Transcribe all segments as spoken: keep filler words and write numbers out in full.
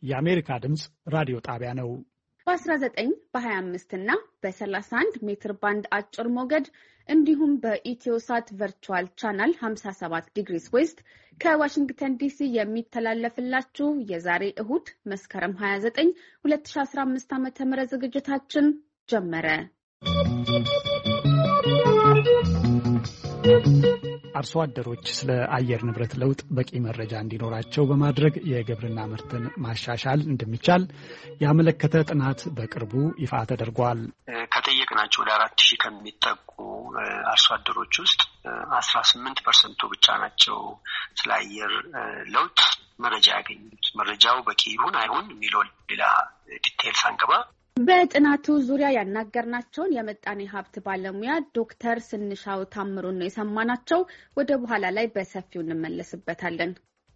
የአሜሪካ ድምጽ ራዲዮ ጣቢያ ነው። በ19 በ25 እና በ31 ሜትር ባንድ አጭር ሞገድ እንዲሁም በኢትዮሳት ቨርቹዋል ቻናል ሃምሳ ሰባት ዲግሪስ ዌስት ከዋሽንግተን ዲሲ የሚተላለፍላችሁ የዛሬ እሁድ መስከረም ሃያ ዘጠኝ ሁለት ሺህ አስራ አምስት ዓመተ ምህረት ዝግጅታችን ጀመረ። አርሶ አደሮች ስለ አየር ንብረት ለውጥ በቂ መረጃ እንዲኖራቸው በማድረግ የግብርና ምርትን ማሻሻል እንደሚቻል ያመለከተ ጥናት በቅርቡ ይፋ ተደርጓል። ከጠየቅናቸው ወደ አራት ሺህ ከሚጠጉ አርሶ አደሮች ውስጥ አስራ ስምንት ፐርሰንቱ ብቻ ናቸው ስለ አየር ለውጥ መረጃ ያገኙት። መረጃው በቂ ይሁን አይሁን የሚለው ሌላ ዲቴይል ሳንገባ በጥናቱ ዙሪያ ያናገርናቸውን የመጣኔ ሀብት ባለሙያ ዶክተር ስንሻው ታምሩን ነው የሰማናቸው። ወደ በኋላ ላይ በሰፊው እንመለስበታለን።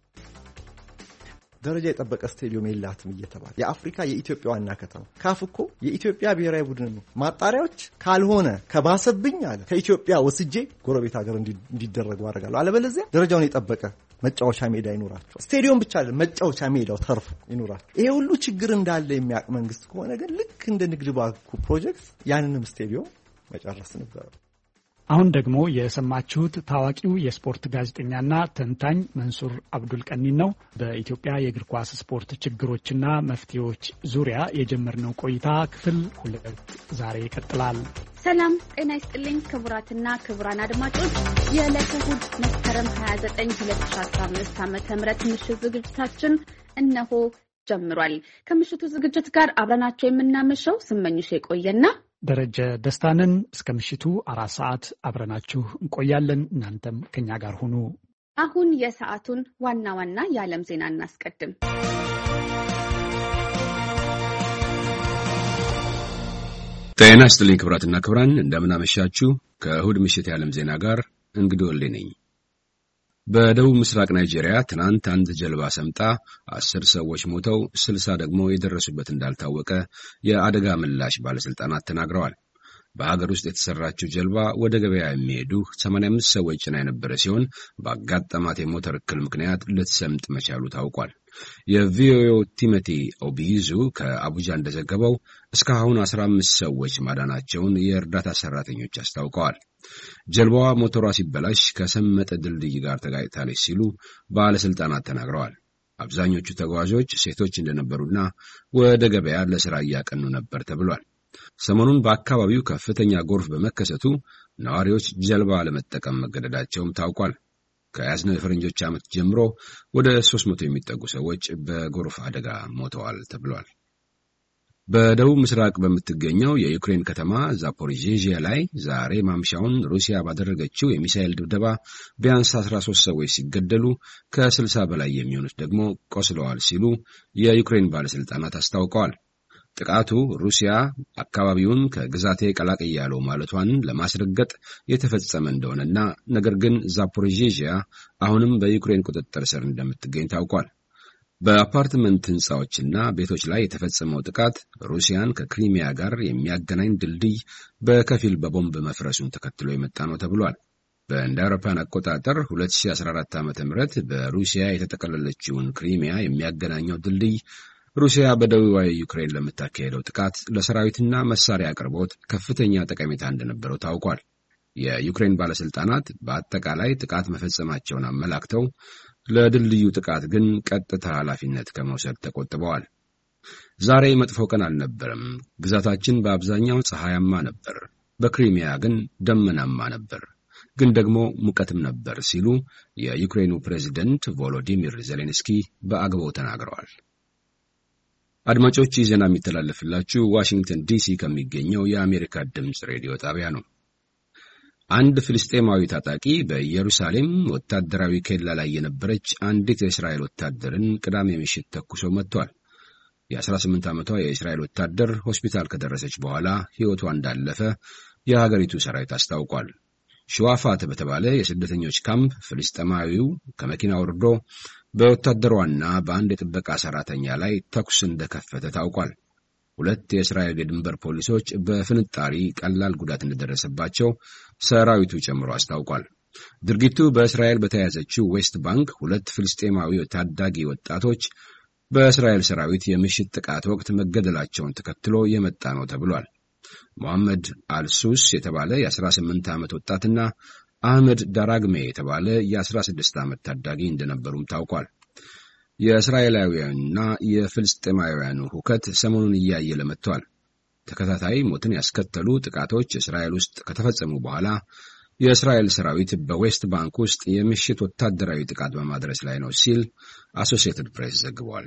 ደረጃ የጠበቀ ስቴዲየም የላትም እየተባለ የአፍሪካ የኢትዮጵያ ዋና ከተማ ካፍኮ የኢትዮጵያ ብሔራዊ ቡድን ማጣሪያዎች ካልሆነ ከባሰብኝ አለ ከኢትዮጵያ ወስጄ ጎረቤት ሀገር እንዲደረጉ አደርጋለሁ፣ አለበለዚያ ደረጃውን የጠበቀ መጫወቻ ሜዳ ይኖራቸው፣ ስቴዲየም ብቻ አይደለም መጫወቻ ሜዳው ተርፎ ይኖራቸው። ይሄ ሁሉ ችግር እንዳለ የሚያውቅ መንግስት ከሆነ ግን ልክ እንደ ንግድ ባንኩ ፕሮጀክት ያንንም ስቴዲየም መጨረስ ነበር። አሁን ደግሞ የሰማችሁት ታዋቂው የስፖርት ጋዜጠኛና ተንታኝ መንሱር አብዱል ቀኒን ነው። በኢትዮጵያ የእግር ኳስ ስፖርት ችግሮችና መፍትሄዎች ዙሪያ የጀመርነው ቆይታ ክፍል ሁለት ዛሬ ይቀጥላል። ሰላም ጤና ይስጥልኝ ክቡራትና ክቡራን አድማጮች፣ የዕለተ እሁድ መስከረም ሃያ ዘጠኝ ሁለት ሺህ አስራ አምስት ዓመተ ምህረት ምሽት ዝግጅታችን እነሆ ጀምሯል። ከምሽቱ ዝግጅት ጋር አብረናቸው የምናመሸው ስመኝሽ የቆየና ደረጀ ደስታንን እስከ ምሽቱ አራት ሰዓት አብረናችሁ እንቆያለን። እናንተም ከኛ ጋር ሁኑ። አሁን የሰዓቱን ዋና ዋና የዓለም ዜና እናስቀድም። ጤና ይስጥልኝ ክቡራትና ክቡራን፣ እንደምን አመሻችሁ። ከእሁድ ምሽት የዓለም ዜና ጋር እንግዲህ ወልዴ ነኝ። በደቡብ ምስራቅ ናይጄሪያ ትናንት አንድ ጀልባ ሰምጣ አስር ሰዎች ሞተው ስልሳ ደግሞ የደረሱበት እንዳልታወቀ የአደጋ ምላሽ ባለስልጣናት ተናግረዋል። በሀገር ውስጥ የተሰራችው ጀልባ ወደ ገበያ የሚሄዱ ሰማንያ አምስት ሰዎች ጭና የነበረ ሲሆን በአጋጠማት የሞተር እክል ምክንያት ልትሰምጥ መቻሉ ታውቋል። የቪኦኤው ቲሞቲ ኦቢዙ ከአቡጃ እንደዘገበው እስካሁን አስራ አምስት ሰዎች ማዳናቸውን የእርዳታ ሰራተኞች አስታውቀዋል። ጀልባዋ ሞተሯ ሲበላሽ ከሰመጠ ድልድይ ጋር ተጋጭታለች ሲሉ ባለስልጣናት ተናግረዋል። አብዛኞቹ ተጓዦች ሴቶች እንደነበሩና ወደ ገበያ ለስራ እያቀኑ ነበር ተብሏል። ሰሞኑን በአካባቢው ከፍተኛ ጎርፍ በመከሰቱ ነዋሪዎች ጀልባ ለመጠቀም መገደዳቸውም ታውቋል። ከያዝነው የፈረንጆች ዓመት ጀምሮ ወደ ሶስት መቶ የሚጠጉ ሰዎች በጎርፍ አደጋ ሞተዋል ተብሏል። በደቡብ ምስራቅ በምትገኘው የዩክሬን ከተማ ዛፖሪዥያ ላይ ዛሬ ማምሻውን ሩሲያ ባደረገችው የሚሳኤል ድብደባ ቢያንስ አስራ ሶስት ሰዎች ሲገደሉ ከስልሳ በላይ የሚሆኑት ደግሞ ቆስለዋል ሲሉ የዩክሬን ባለስልጣናት አስታውቀዋል። ጥቃቱ ሩሲያ አካባቢውን ከግዛቴ ቀላቅያለሁ ማለቷን ለማስረገጥ የተፈጸመ እንደሆነና ነገር ግን ዛፖሪዥያ አሁንም በዩክሬን ቁጥጥር ስር እንደምትገኝ ታውቋል። በአፓርትመንት ህንጻዎችና ቤቶች ላይ የተፈጸመው ጥቃት ሩሲያን ከክሪሚያ ጋር የሚያገናኝ ድልድይ በከፊል በቦምብ መፍረሱን ተከትሎ የመጣ ነው ተብሏል። በእንደ አውሮፓውያን አቆጣጠር ሁለት ሺህ አስራ አራት ዓመተ ምህረት በሩሲያ የተጠቀለለችውን ክሪሚያ የሚያገናኘው ድልድይ ሩሲያ በደቡባዊ ዩክሬን ለምታካሄደው ጥቃት ለሰራዊትና መሳሪያ አቅርቦት ከፍተኛ ጠቀሜታ እንደነበረው ታውቋል። የዩክሬን ባለስልጣናት በአጠቃላይ ጥቃት መፈጸማቸውን አመላክተው ለድልድዩ ጥቃት ግን ቀጥታ ኃላፊነት ከመውሰድ ተቆጥበዋል። ዛሬ መጥፎ ቀን አልነበረም። ግዛታችን በአብዛኛው ፀሐያማ ነበር፣ በክሪሚያ ግን ደመናማ ነበር፣ ግን ደግሞ ሙቀትም ነበር ሲሉ የዩክሬኑ ፕሬዝደንት ቮሎዲሚር ዜሌንስኪ በአግባው ተናግረዋል። አድማጮች፣ ይህ ዜና የሚተላለፍላችሁ ዋሽንግተን ዲሲ ከሚገኘው የአሜሪካ ድምፅ ሬዲዮ ጣቢያ ነው። አንድ ፍልስጤማዊ ታጣቂ በኢየሩሳሌም ወታደራዊ ኬላ ላይ የነበረች አንዲት የእስራኤል ወታደርን ቅዳሜ ምሽት ተኩሶ መጥቷል። የአስራ ስምንት ዓመቷ የእስራኤል ወታደር ሆስፒታል ከደረሰች በኋላ ሕይወቷ እንዳለፈ የሀገሪቱ ሰራዊት አስታውቋል። ሸዋፋት በተባለ የስደተኞች ካምፕ ፍልስጤማዊው ከመኪና ወርዶ በወታደሯና በአንድ የጥበቃ ሰራተኛ ላይ ተኩስ እንደከፈተ ታውቋል። ሁለት የእስራኤል የድንበር ፖሊሶች በፍንጣሪ ቀላል ጉዳት እንደደረሰባቸው ሰራዊቱ ጨምሮ አስታውቋል። ድርጊቱ በእስራኤል በተያዘችው ዌስት ባንክ ሁለት ፍልስጤማዊ ታዳጊ ወጣቶች በእስራኤል ሰራዊት የምሽት ጥቃት ወቅት መገደላቸውን ተከትሎ የመጣ ነው ተብሏል። ሙሐመድ አልሱስ የተባለ የአስራ ስምንት ዓመት ወጣትና አህመድ ዳራግሜ የተባለ የአስራ ስድስት ዓመት ታዳጊ እንደነበሩም ታውቋል። የእስራኤላውያንና የፍልስጤማውያኑ ሁከት ሰሞኑን እያየለ መጥቷል። ተከታታይ ሞትን ያስከተሉ ጥቃቶች እስራኤል ውስጥ ከተፈጸሙ በኋላ የእስራኤል ሰራዊት በዌስት ባንክ ውስጥ የምሽት ወታደራዊ ጥቃት በማድረስ ላይ ነው ሲል አሶሲኤትድ ፕሬስ ዘግቧል።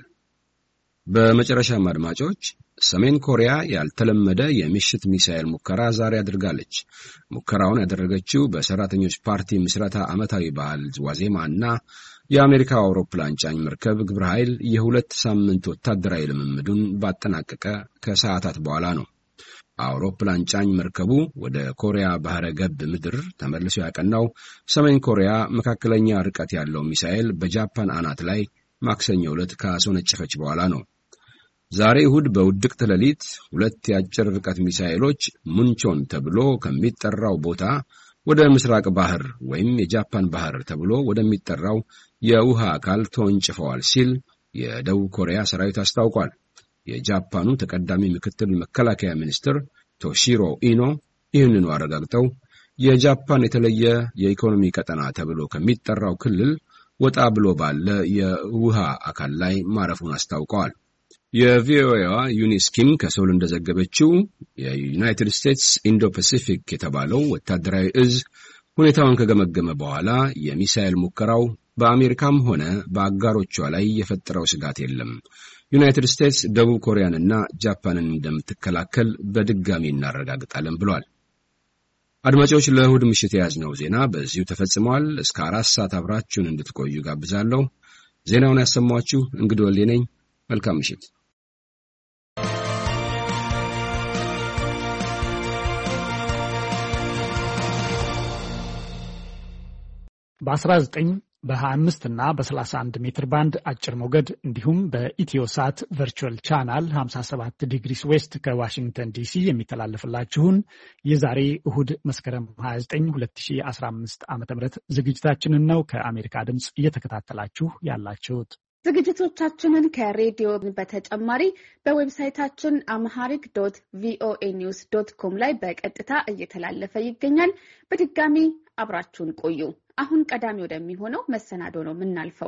በመጨረሻም አድማጮች፣ ሰሜን ኮሪያ ያልተለመደ የምሽት ሚሳኤል ሙከራ ዛሬ አድርጋለች። ሙከራውን ያደረገችው በሰራተኞች ፓርቲ ምስረታ ዓመታዊ በዓል ዋዜማና የአሜሪካው አውሮፕላን ጫኝ መርከብ ግብረ ኃይል የሁለት ሳምንት ወታደራዊ ልምምዱን ባጠናቀቀ ከሰዓታት በኋላ ነው። አውሮፕላን ጫኝ መርከቡ ወደ ኮሪያ ባህረ ገብ ምድር ተመልሶ ያቀናው ሰሜን ኮሪያ መካከለኛ ርቀት ያለው ሚሳኤል በጃፓን አናት ላይ ማክሰኞ ዕለት ካስወነጨፈች በኋላ ነው። ዛሬ እሁድ በውድቅት ሌሊት ሁለት የአጭር ርቀት ሚሳኤሎች ሙንቾን ተብሎ ከሚጠራው ቦታ ወደ ምስራቅ ባህር ወይም የጃፓን ባህር ተብሎ ወደሚጠራው የውሃ አካል ተወንጭፈዋል ሲል የደቡብ ኮሪያ ሰራዊት አስታውቋል። የጃፓኑ ተቀዳሚ ምክትል መከላከያ ሚኒስትር ቶሺሮ ኢኖ ይህንኑ አረጋግጠው የጃፓን የተለየ የኢኮኖሚ ቀጠና ተብሎ ከሚጠራው ክልል ወጣ ብሎ ባለ የውሃ አካል ላይ ማረፉን አስታውቀዋል። የቪኦኤዋ ዩኒስ ኪም ከሶል እንደዘገበችው የዩናይትድ ስቴትስ ኢንዶ ፓሲፊክ የተባለው ወታደራዊ እዝ ሁኔታውን ከገመገመ በኋላ የሚሳኤል ሙከራው በአሜሪካም ሆነ በአጋሮቿ ላይ የፈጠረው ስጋት የለም፣ ዩናይትድ ስቴትስ ደቡብ ኮሪያንና ጃፓንን እንደምትከላከል በድጋሚ እናረጋግጣለን ብሏል። አድማጮች፣ ለእሁድ ምሽት የያዝነው ዜና በዚሁ ተፈጽሟል። እስከ አራት ሰዓት አብራችሁን እንድትቆዩ ጋብዛለሁ። ዜናውን ያሰማችሁ እንግዲህ ወልዴ ነኝ። መልካም ምሽት። በአስራ ዘጠኝ በሀያ አምስት እና በሰላሳ አንድ ሜትር ባንድ አጭር ሞገድ እንዲሁም በኢትዮሳት ቨርቹዋል ቻናል ሀምሳ ሰባት ዲግሪስ ዌስት ከዋሽንግተን ዲሲ የሚተላለፍላችሁን የዛሬ እሁድ መስከረም ሀያ ዘጠኝ ሁለት ሺህ አስራ አምስት ዓመተ ምህረት ዝግጅታችንን ነው ከአሜሪካ ድምጽ እየተከታተላችሁ ያላችሁት። ዝግጅቶቻችንን ከሬዲዮ በተጨማሪ በዌብሳይታችን አምሃሪክ ዶት ቪኦኤ ኒውስ ዶት ኮም ላይ በቀጥታ እየተላለፈ ይገኛል። በድጋሚ አብራችሁን ቆዩ። አሁን ቀዳሚ ወደሚሆነው መሰናዶ ነው የምናልፈው።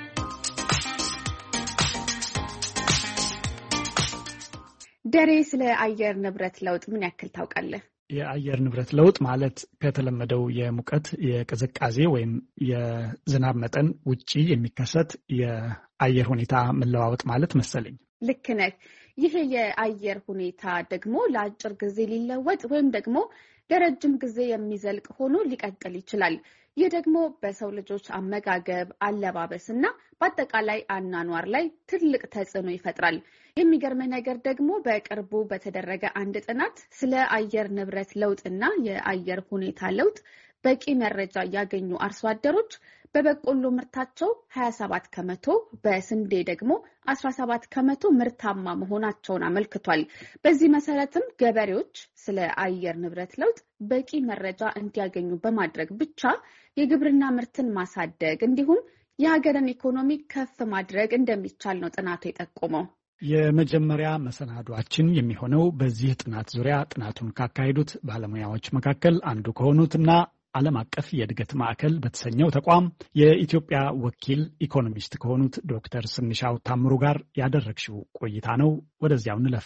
ደሬ፣ ስለ አየር ንብረት ለውጥ ምን ያክል ታውቃለህ? የአየር ንብረት ለውጥ ማለት ከተለመደው የሙቀት የቅዝቃዜ ወይም የዝናብ መጠን ውጪ የሚከሰት የአየር ሁኔታ መለዋወጥ ማለት መሰለኝ። ልክ ነህ። ይህ የአየር ሁኔታ ደግሞ ለአጭር ጊዜ ሊለወጥ ወይም ደግሞ ለረጅም ጊዜ የሚዘልቅ ሆኖ ሊቀጥል ይችላል። ይህ ደግሞ በሰው ልጆች አመጋገብ፣ አለባበስ እና በአጠቃላይ አኗኗር ላይ ትልቅ ተጽዕኖ ይፈጥራል። የሚገርም ነገር ደግሞ በቅርቡ በተደረገ አንድ ጥናት ስለ አየር ንብረት ለውጥና የአየር ሁኔታ ለውጥ በቂ መረጃ ያገኙ አርሶ አደሮች በበቆሎ ምርታቸው ሀያ ሰባት ከመቶ፣ በስንዴ ደግሞ አስራ ሰባት ከመቶ ምርታማ መሆናቸውን አመልክቷል። በዚህ መሰረትም ገበሬዎች ስለ አየር ንብረት ለውጥ በቂ መረጃ እንዲያገኙ በማድረግ ብቻ የግብርና ምርትን ማሳደግ እንዲሁም የሀገርን ኢኮኖሚ ከፍ ማድረግ እንደሚቻል ነው ጥናቱ የጠቆመው። የመጀመሪያ መሰናዷችን የሚሆነው በዚህ ጥናት ዙሪያ ጥናቱን ካካሄዱት ባለሙያዎች መካከል አንዱ ከሆኑትና ዓለም አቀፍ የእድገት ማዕከል በተሰኘው ተቋም የኢትዮጵያ ወኪል ኢኮኖሚስት ከሆኑት ዶክተር ስንሻው ታምሩ ጋር ያደረግሽው ቆይታ ነው። ወደዚያው እንለፍ።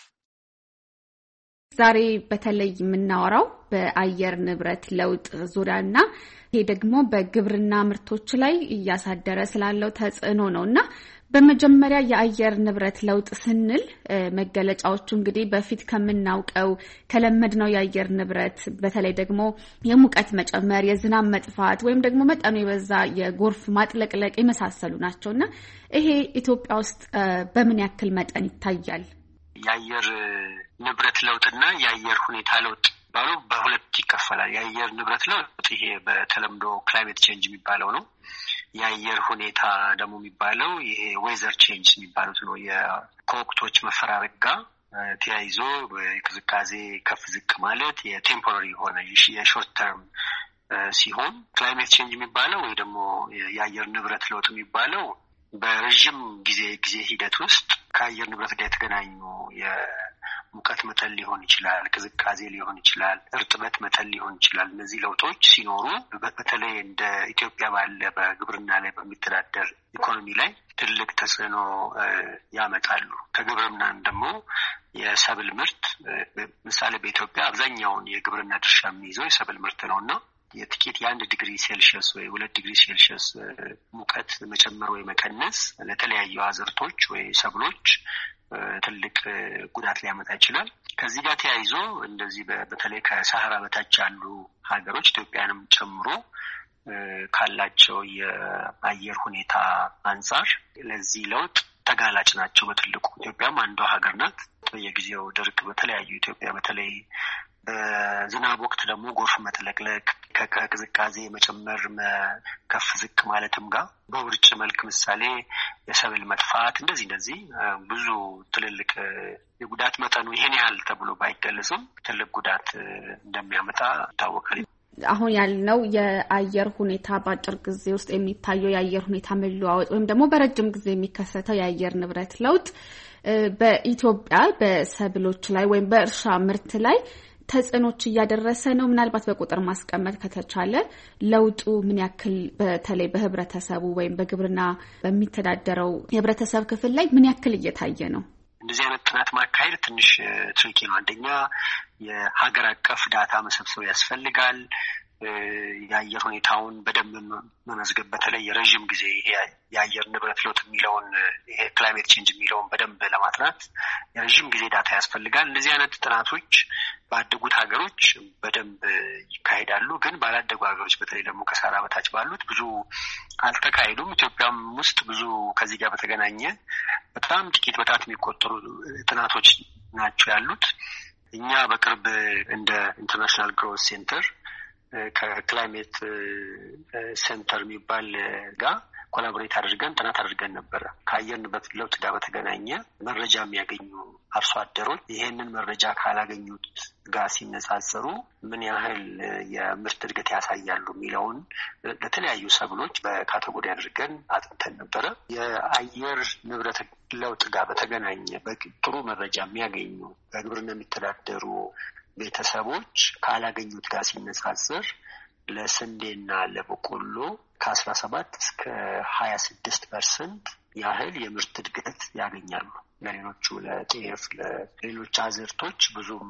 ዛሬ በተለይ የምናወራው በአየር ንብረት ለውጥ ዙሪያና ይሄ ደግሞ በግብርና ምርቶች ላይ እያሳደረ ስላለው ተጽዕኖ ነውና በመጀመሪያ የአየር ንብረት ለውጥ ስንል መገለጫዎቹ እንግዲህ በፊት ከምናውቀው ከለመድነው የአየር ንብረት በተለይ ደግሞ የሙቀት መጨመር፣ የዝናብ መጥፋት ወይም ደግሞ መጠኑ የበዛ የጎርፍ ማጥለቅለቅ የመሳሰሉ ናቸውና ይሄ ኢትዮጵያ ውስጥ በምን ያክል መጠን ይታያል? የአየር ንብረት ለውጥና የአየር ሁኔታ ለውጥ ባሉ በሁለት ይከፈላል። የአየር ንብረት ለውጥ ይሄ በተለምዶ ክላይሜት ቼንጅ የሚባለው ነው። የአየር ሁኔታ ደግሞ የሚባለው ይሄ ዌዘር ቼንጅ የሚባሉት ነው። የወቅቶች መፈራረቅ ጋር ተያይዞ የቅዝቃዜ ከፍ ዝቅ ማለት የቴምፖራሪ የሆነ የሾርት ተርም ሲሆን ክላይሜት ቼንጅ የሚባለው ወይ ደግሞ የአየር ንብረት ለውጥ የሚባለው በረጅም ጊዜ ጊዜ ሂደት ውስጥ ከአየር ንብረት ጋር የተገናኙ የሙቀት መጠን ሊሆን ይችላል፣ ቅዝቃዜ ሊሆን ይችላል፣ እርጥበት መጠን ሊሆን ይችላል። እነዚህ ለውጦች ሲኖሩ በተለይ እንደ ኢትዮጵያ ባለ በግብርና ላይ በሚተዳደር ኢኮኖሚ ላይ ትልቅ ተጽዕኖ ያመጣሉ። ከግብርናን ደግሞ የሰብል ምርት ምሳሌ በኢትዮጵያ አብዛኛውን የግብርና ድርሻ የሚይዘው የሰብል ምርት ነውና የጥቂት የአንድ ዲግሪ ሴልሺየስ ወይ ሁለት ዲግሪ ሴልሺየስ ሙቀት መጨመር ወይ መቀነስ ለተለያዩ አዝርቶች ወይ ሰብሎች ትልቅ ጉዳት ሊያመጣ ይችላል። ከዚህ ጋር ተያይዞ እንደዚህ በተለይ ከሳህራ በታች ያሉ ሀገሮች ኢትዮጵያንም ጨምሮ ካላቸው የአየር ሁኔታ አንጻር ለዚህ ለውጥ ተጋላጭ ናቸው በትልቁ። ኢትዮጵያም አንዷ ሀገር ናት። በየጊዜው ድርቅ በተለያዩ ኢትዮጵያ በተለይ በዝናብ ወቅት ደግሞ ጎርፍ መጥለቅለቅ ከቅዝቃዜ መጨመር ከፍ ዝቅ ማለትም ጋር በውርጭ መልክ ምሳሌ የሰብል መጥፋት እንደዚህ እንደዚህ ብዙ ትልልቅ የጉዳት መጠኑ ይሄን ያህል ተብሎ ባይገለጽም ትልቅ ጉዳት እንደሚያመጣ ይታወቃል። አሁን ያልነው የአየር ሁኔታ በአጭር ጊዜ ውስጥ የሚታየው የአየር ሁኔታ መለዋወጥ ወይም ደግሞ በረጅም ጊዜ የሚከሰተው የአየር ንብረት ለውጥ በኢትዮጵያ በሰብሎች ላይ ወይም በእርሻ ምርት ላይ ተጽዕኖች እያደረሰ ነው። ምናልባት በቁጥር ማስቀመጥ ከተቻለ ለውጡ ምን ያክል በተለይ በህብረተሰቡ ወይም በግብርና በሚተዳደረው የህብረተሰብ ክፍል ላይ ምን ያክል እየታየ ነው? እንደዚህ አይነት ጥናት ማካሄድ ትንሽ ትሪኪ ነው። አንደኛ የሀገር አቀፍ ዳታ መሰብሰብ ያስፈልጋል። የአየር ሁኔታውን በደንብ መመዝገብ በተለይ የረዥም ጊዜ የአየር ንብረት ለውጥ የሚለውን ይሄ ክላይሜት ቼንጅ የሚለውን በደንብ ለማጥናት የረዥም ጊዜ ዳታ ያስፈልጋል። እንደዚህ አይነት ጥናቶች ባደጉት ሀገሮች በደንብ ይካሄዳሉ። ግን ባላደጉ ሀገሮች በተለይ ደግሞ ከሳህራ በታች ባሉት ብዙ አልተካሄዱም። ኢትዮጵያም ውስጥ ብዙ ከዚህ ጋር በተገናኘ በጣም ጥቂት በጣት የሚቆጠሩ ጥናቶች ናቸው ያሉት። እኛ በቅርብ እንደ ኢንተርናሽናል ግሮዝ ሴንተር ከክላይሜት ሴንተር የሚባል ጋር ኮላቦሬት አድርገን ጥናት አድርገን ነበረ። ከአየር ንብረት ለውጥ ጋር በተገናኘ መረጃ የሚያገኙ አርሶ አደሮች ይሄንን መረጃ ካላገኙት ጋር ሲነጻጸሩ ምን ያህል የምርት እድገት ያሳያሉ የሚለውን ለተለያዩ ሰብሎች በካቴጎሪ አድርገን አጥንተን ነበረ። የአየር ንብረት ለውጥ ጋር በተገናኘ ጥሩ መረጃ የሚያገኙ በግብርና የሚተዳደሩ ቤተሰቦች ካላገኙት ጋር ሲነጻጸር ለስንዴና ለበቆሎ ከአስራ ሰባት እስከ ሀያ ስድስት ፐርሰንት ያህል የምርት እድገት ያገኛሉ። ለሌሎቹ ለጤፍ ለሌሎች አዝርቶች ብዙም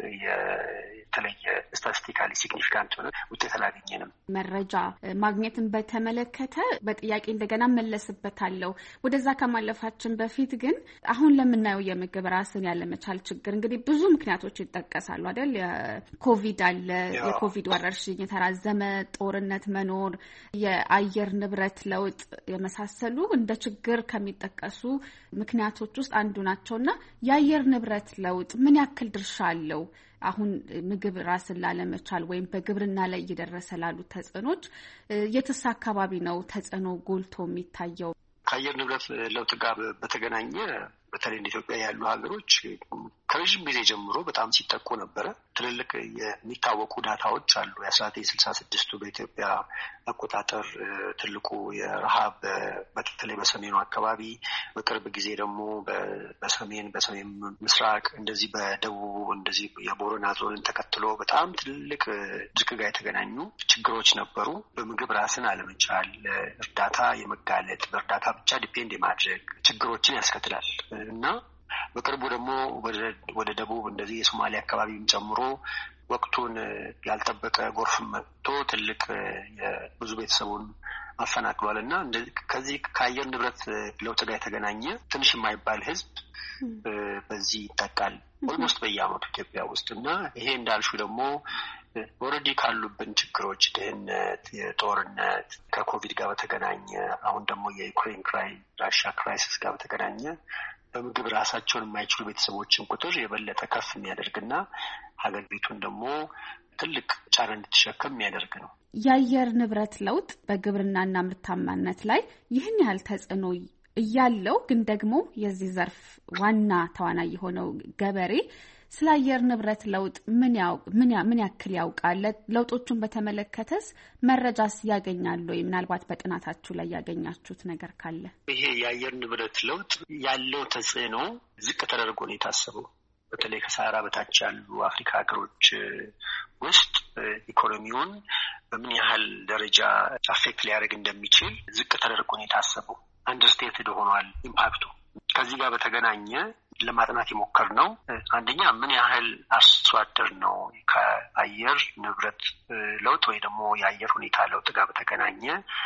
የተለየ ስታቲስቲካሊ ሲግኒፊካንት ሆነ ውጤት አላገኘንም። መረጃ ማግኘትን በተመለከተ በጥያቄ እንደገና መለስበታለሁ። ወደዛ ከማለፋችን በፊት ግን አሁን ለምናየው የምግብ ራስን ያለመቻል ችግር እንግዲህ ብዙ ምክንያቶች ይጠቀሳሉ አይደል? የኮቪድ አለ፣ የኮቪድ ወረርሽኝ፣ የተራዘመ ጦርነት መኖር፣ የአየር ንብረት ለውጥ የመሳሰሉ እንደ ችግር ከሚጠቀሱ ምክንያቶች ውስጥ አንዱ ናቸውና የአየር ንብረት ለውጥ ምን ያክል ድርሻ አለው አሁን ምግብ ራስን ላለመቻል ወይም በግብርና ላይ እየደረሰ ላሉ ተጽዕኖች? የትስ አካባቢ ነው ተጽዕኖ ጎልቶ የሚታየው? ከአየር ንብረት ለውጥ ጋር በተገናኘ በተለይ እንደ ኢትዮጵያ ያሉ ሀገሮች ከረዥም ጊዜ ጀምሮ በጣም ሲጠቁ ነበረ። ትልልቅ የሚታወቁ ዳታዎች አሉ። የአስራ ዘጠኝ ስልሳ ስድስቱ በኢትዮጵያ አቆጣጠር ትልቁ የረሃብ በተለይ በሰሜኑ አካባቢ፣ በቅርብ ጊዜ ደግሞ በሰሜን በሰሜን ምስራቅ እንደዚህ በደቡቡ እንደዚህ የቦረና ዞንን ተከትሎ በጣም ትልቅ ድርቅ ጋር የተገናኙ ችግሮች ነበሩ። በምግብ ራስን አለመቻል፣ እርዳታ የመጋለጥ በእርዳታ ብቻ ዲፔንድ የማድረግ ችግሮችን ያስከትላል እና በቅርቡ ደግሞ ወደ ደቡብ እንደዚህ የሶማሊያ አካባቢም ጨምሮ ወቅቱን ያልጠበቀ ጎርፍ መጥቶ ትልቅ ብዙ ቤተሰቡን አፈናቅሏል እና ከዚህ ከአየር ንብረት ለውጥ ጋር የተገናኘ ትንሽ የማይባል ሕዝብ በዚህ ይጠቃል ኦልሞስት በየዓመቱ ኢትዮጵያ ውስጥ እና ይሄ እንዳልሹ ደግሞ ኦልሬዲ ካሉብን ችግሮች ድህነት፣ የጦርነት ከኮቪድ ጋር በተገናኘ አሁን ደግሞ የዩክሬን ክራይ ራሽያ ክራይሲስ ጋር በተገናኘ በምግብ ራሳቸውን የማይችሉ ቤተሰቦችን ቁጥር የበለጠ ከፍ የሚያደርግና ሀገሪቱን ደግሞ ትልቅ ጫና እንድትሸከም የሚያደርግ ነው። የአየር ንብረት ለውጥ በግብርናና ምርታማነት ላይ ይህን ያህል ተጽዕኖ እያለው ግን ደግሞ የዚህ ዘርፍ ዋና ተዋናይ የሆነው ገበሬ ስለ አየር ንብረት ለውጥ ምን ያው ምን ምን ያክል ያውቃል? ለውጦቹን በተመለከተስ መረጃስ ያገኛሉ ወይ? ምናልባት በጥናታችሁ ላይ ያገኛችሁት ነገር ካለ? ይሄ የአየር ንብረት ለውጥ ያለው ተጽዕኖ ዝቅ ተደርጎ ነው የታሰበው። በተለይ ከሳህራ በታች ያሉ አፍሪካ ሀገሮች ውስጥ ኢኮኖሚውን በምን ያህል ደረጃ አፌክት ሊያደርግ እንደሚችል ዝቅ ተደርጎ ነው የታሰበው። አንደርስቴትድ ሆኗል ኢምፓክቱ። ከዚህ ጋር በተገናኘ ለማጥናት የሞከርነው አንደኛ ምን ያህል አርሶ አደር ነው ከአየር ንብረት ለውጥ ወይ ደግሞ የአየር ሁኔታ ለውጥ ጋር በተገናኘ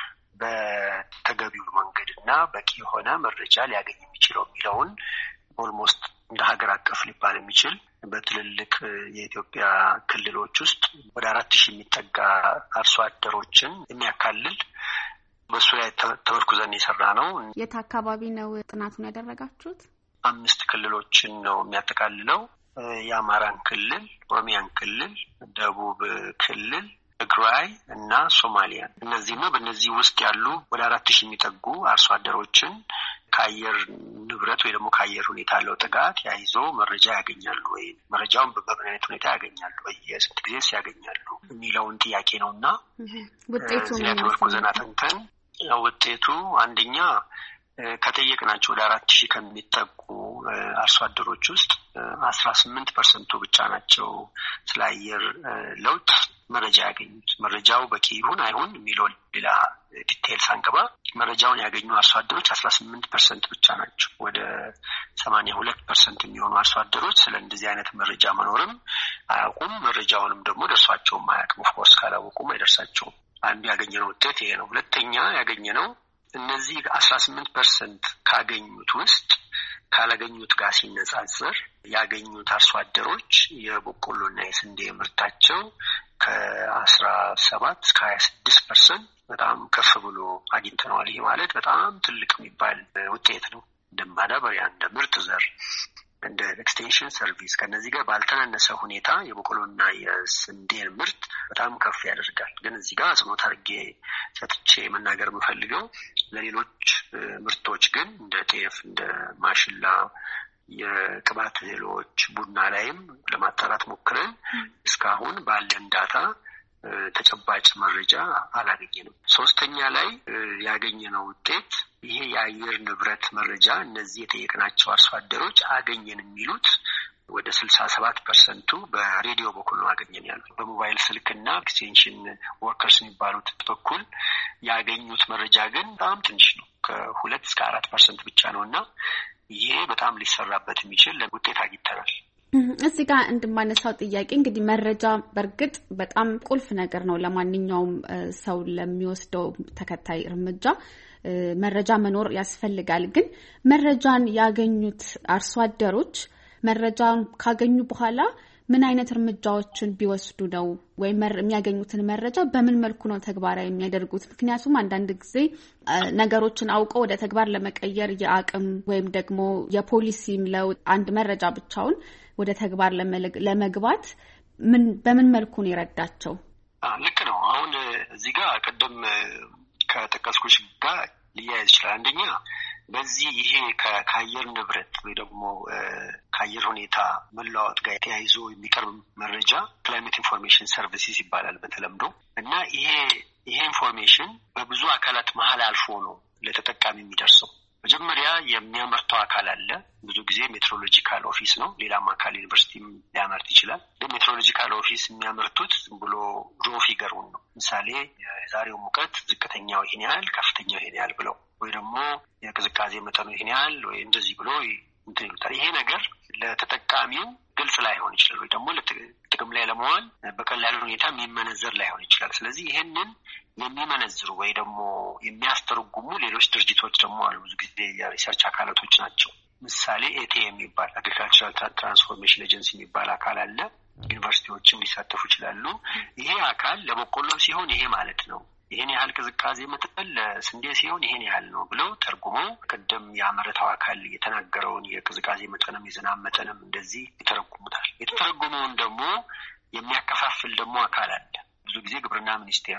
በተገቢው መንገድና በቂ የሆነ መረጃ ሊያገኝ የሚችለው የሚለውን ኦልሞስት እንደ ሀገር አቀፍ ሊባል የሚችል በትልልቅ የኢትዮጵያ ክልሎች ውስጥ ወደ አራት ሺህ የሚጠጋ አርሶ አደሮችን የሚያካልል በሱ ላይ ተመርኩዘን የሰራ ነው። የት አካባቢ ነው ጥናቱን ያደረጋችሁት? አምስት ክልሎችን ነው የሚያጠቃልለው። የአማራን ክልል፣ ኦሮሚያን ክልል፣ ደቡብ ክልል፣ ትግራይ እና ሶማሊያ። እነዚህ ነው በእነዚህ ውስጥ ያሉ ወደ አራት ሺህ የሚጠጉ አርሶ አደሮችን ከአየር ንብረት ወይ ደግሞ ከአየር ሁኔታ ለውጥ ጋር ተያይዞ መረጃ ያገኛሉ ወይ፣ መረጃውን በምን አይነት ሁኔታ ያገኛሉ ወይ፣ የስንት ጊዜስ ያገኛሉ የሚለውን ጥያቄ ነውና ውጤቱ ምን ተመርኩዘን አጥንተን ውጤቱ አንደኛ ከጠየቅናቸው ወደ አራት ሺህ ከሚጠጉ አርሶ አደሮች ውስጥ አስራ ስምንት ፐርሰንቱ ብቻ ናቸው ስለ አየር ለውጥ መረጃ ያገኙት። መረጃው በቂ ይሁን አይሁን የሚለው ሌላ ዲቴል ሳንገባ መረጃውን ያገኙ አርሶ አደሮች አስራ ስምንት ፐርሰንት ብቻ ናቸው። ወደ ሰማንያ ሁለት ፐርሰንት የሚሆኑ አርሶ አደሮች ስለ እንደዚህ አይነት መረጃ መኖርም አያውቁም። መረጃውንም ደግሞ ደርሷቸውም አያውቁም። ኦፍኮርስ ካላወቁም አይደርሳቸውም። አንዱ ያገኘነው ውጤት ይሄ ነው። ሁለተኛ ያገኘነው እነዚህ አስራ ስምንት ፐርሰንት ካገኙት ውስጥ ካላገኙት ጋር ሲነጻጸር ያገኙት አርሶ አደሮች የበቆሎና የስንዴ ምርታቸው ከአስራ ሰባት እስከ ሀያ ስድስት ፐርሰንት በጣም ከፍ ብሎ አግኝተነዋል። ይሄ ማለት በጣም ትልቅ የሚባል ውጤት ነው። እንደ ማዳበሪያ፣ እንደ ምርጥ ዘር፣ እንደ ኤክስቴንሽን ሰርቪስ ከነዚህ ጋር ባልተናነሰ ሁኔታ የበቆሎና የስንዴን ምርት በጣም ከፍ ያደርጋል። ግን እዚህ ጋር አጽንኦት አድርጌ ሰጥቼ መናገር የምፈልገው ለሌሎች ምርቶች ግን እንደ ጤፍ፣ እንደ ማሽላ፣ የቅባት እህሎች፣ ቡና ላይም ለማጣራት ሞክረን እስካሁን ባለን ዳታ ተጨባጭ መረጃ አላገኘንም። ሶስተኛ ላይ ያገኘነው ውጤት ይሄ የአየር ንብረት መረጃ እነዚህ የጠየቅናቸው አርሶ አደሮች አገኘን የሚሉት ወደ ስልሳ ሰባት ፐርሰንቱ በሬዲዮ በኩል ነው አገኘን ያሉት። በሞባይል ስልክና ኤክስቴንሽን ወርከርስ የሚባሉት በኩል ያገኙት መረጃ ግን በጣም ትንሽ ነው። ከሁለት እስከ አራት ፐርሰንት ብቻ ነው እና ይሄ በጣም ሊሰራበት የሚችል ውጤት አግኝተናል። እዚህ ጋር እንድማነሳው ጥያቄ እንግዲህ መረጃ በእርግጥ በጣም ቁልፍ ነገር ነው ለማንኛውም ሰው ለሚወስደው ተከታይ እርምጃ መረጃ መኖር ያስፈልጋል። ግን መረጃን ያገኙት አርሶ አደሮች መረጃን ካገኙ በኋላ ምን አይነት እርምጃዎችን ቢወስዱ ነው ወይ የሚያገኙትን መረጃ በምን መልኩ ነው ተግባራዊ የሚያደርጉት? ምክንያቱም አንዳንድ ጊዜ ነገሮችን አውቀው ወደ ተግባር ለመቀየር የአቅም ወይም ደግሞ የፖሊሲም ለውጥ አንድ መረጃ ብቻውን ወደ ተግባር ለመግባት ምን በምን መልኩ ነው ይረዳቸው? ልክ ነው። አሁን እዚህ ጋር ቀደም ከጠቀስኩሽ ጋር ሊያያዝ ይችላል። አንደኛ በዚህ ይሄ ከአየር ንብረት ወይ ደግሞ ከአየር ሁኔታ መለዋወጥ ጋር ተያይዞ የሚቀርብ መረጃ ክላይሜት ኢንፎርሜሽን ሰርቪስስ ይባላል በተለምዶ እና ይሄ ይሄ ኢንፎርሜሽን በብዙ አካላት መሀል አልፎ ነው ለተጠቃሚ የሚደርሰው። መጀመሪያ የሚያመርተው አካል አለ። ብዙ ጊዜ ሜትሮሎጂካል ኦፊስ ነው። ሌላም አካል ዩኒቨርሲቲም ሊያመርት ይችላል። ግን ሜትሮሎጂካል ኦፊስ የሚያመርቱት ዝም ብሎ ሮ ፊገሩን ነው። ምሳሌ የዛሬው ሙቀት ዝቅተኛው ይሄን ያህል፣ ከፍተኛው ይሄን ያህል ብለው ወይ ደግሞ የቅዝቃዜ መጠኑ ይሄን ያህል ወይ እንደዚህ ብሎ እንትን ይሉታል። ይሄ ነገር ለተጠቃሚው ግልጽ ላይሆን ይችላል ወይ ደግሞ ጥቅም ላይ ለመዋል በቀላሉ ሁኔታ የሚመነዘር ላይሆን ይችላል። ስለዚህ ይሄንን የሚመነዝሩ ወይ ደግሞ የሚያስተረጉሙ ሌሎች ድርጅቶች ደግሞ አሉ። ብዙ ጊዜ የሪሰርች አካላቶች ናቸው። ምሳሌ ኤቲ የሚባል አግሪካልቸራል ትራንስፎርሜሽን ኤጀንሲ የሚባል አካል አለ። ዩኒቨርሲቲዎችም ሊሳተፉ ይችላሉ። ይሄ አካል ለበቆሎ ሲሆን ይሄ ማለት ነው፣ ይሄን ያህል ቅዝቃዜ መጠን ለስንዴ ሲሆን ይሄን ያህል ነው ብለው ተርጉመው ቀደም ያመረተው አካል የተናገረውን የቅዝቃዜ መጠንም የዝናብ መጠንም እንደዚህ ይተረጉሙታል። የተተረጎመውን ደግሞ የሚያከፋፍል ደግሞ አካል አለ። ብዙ ጊዜ ግብርና ሚኒስቴር ነው።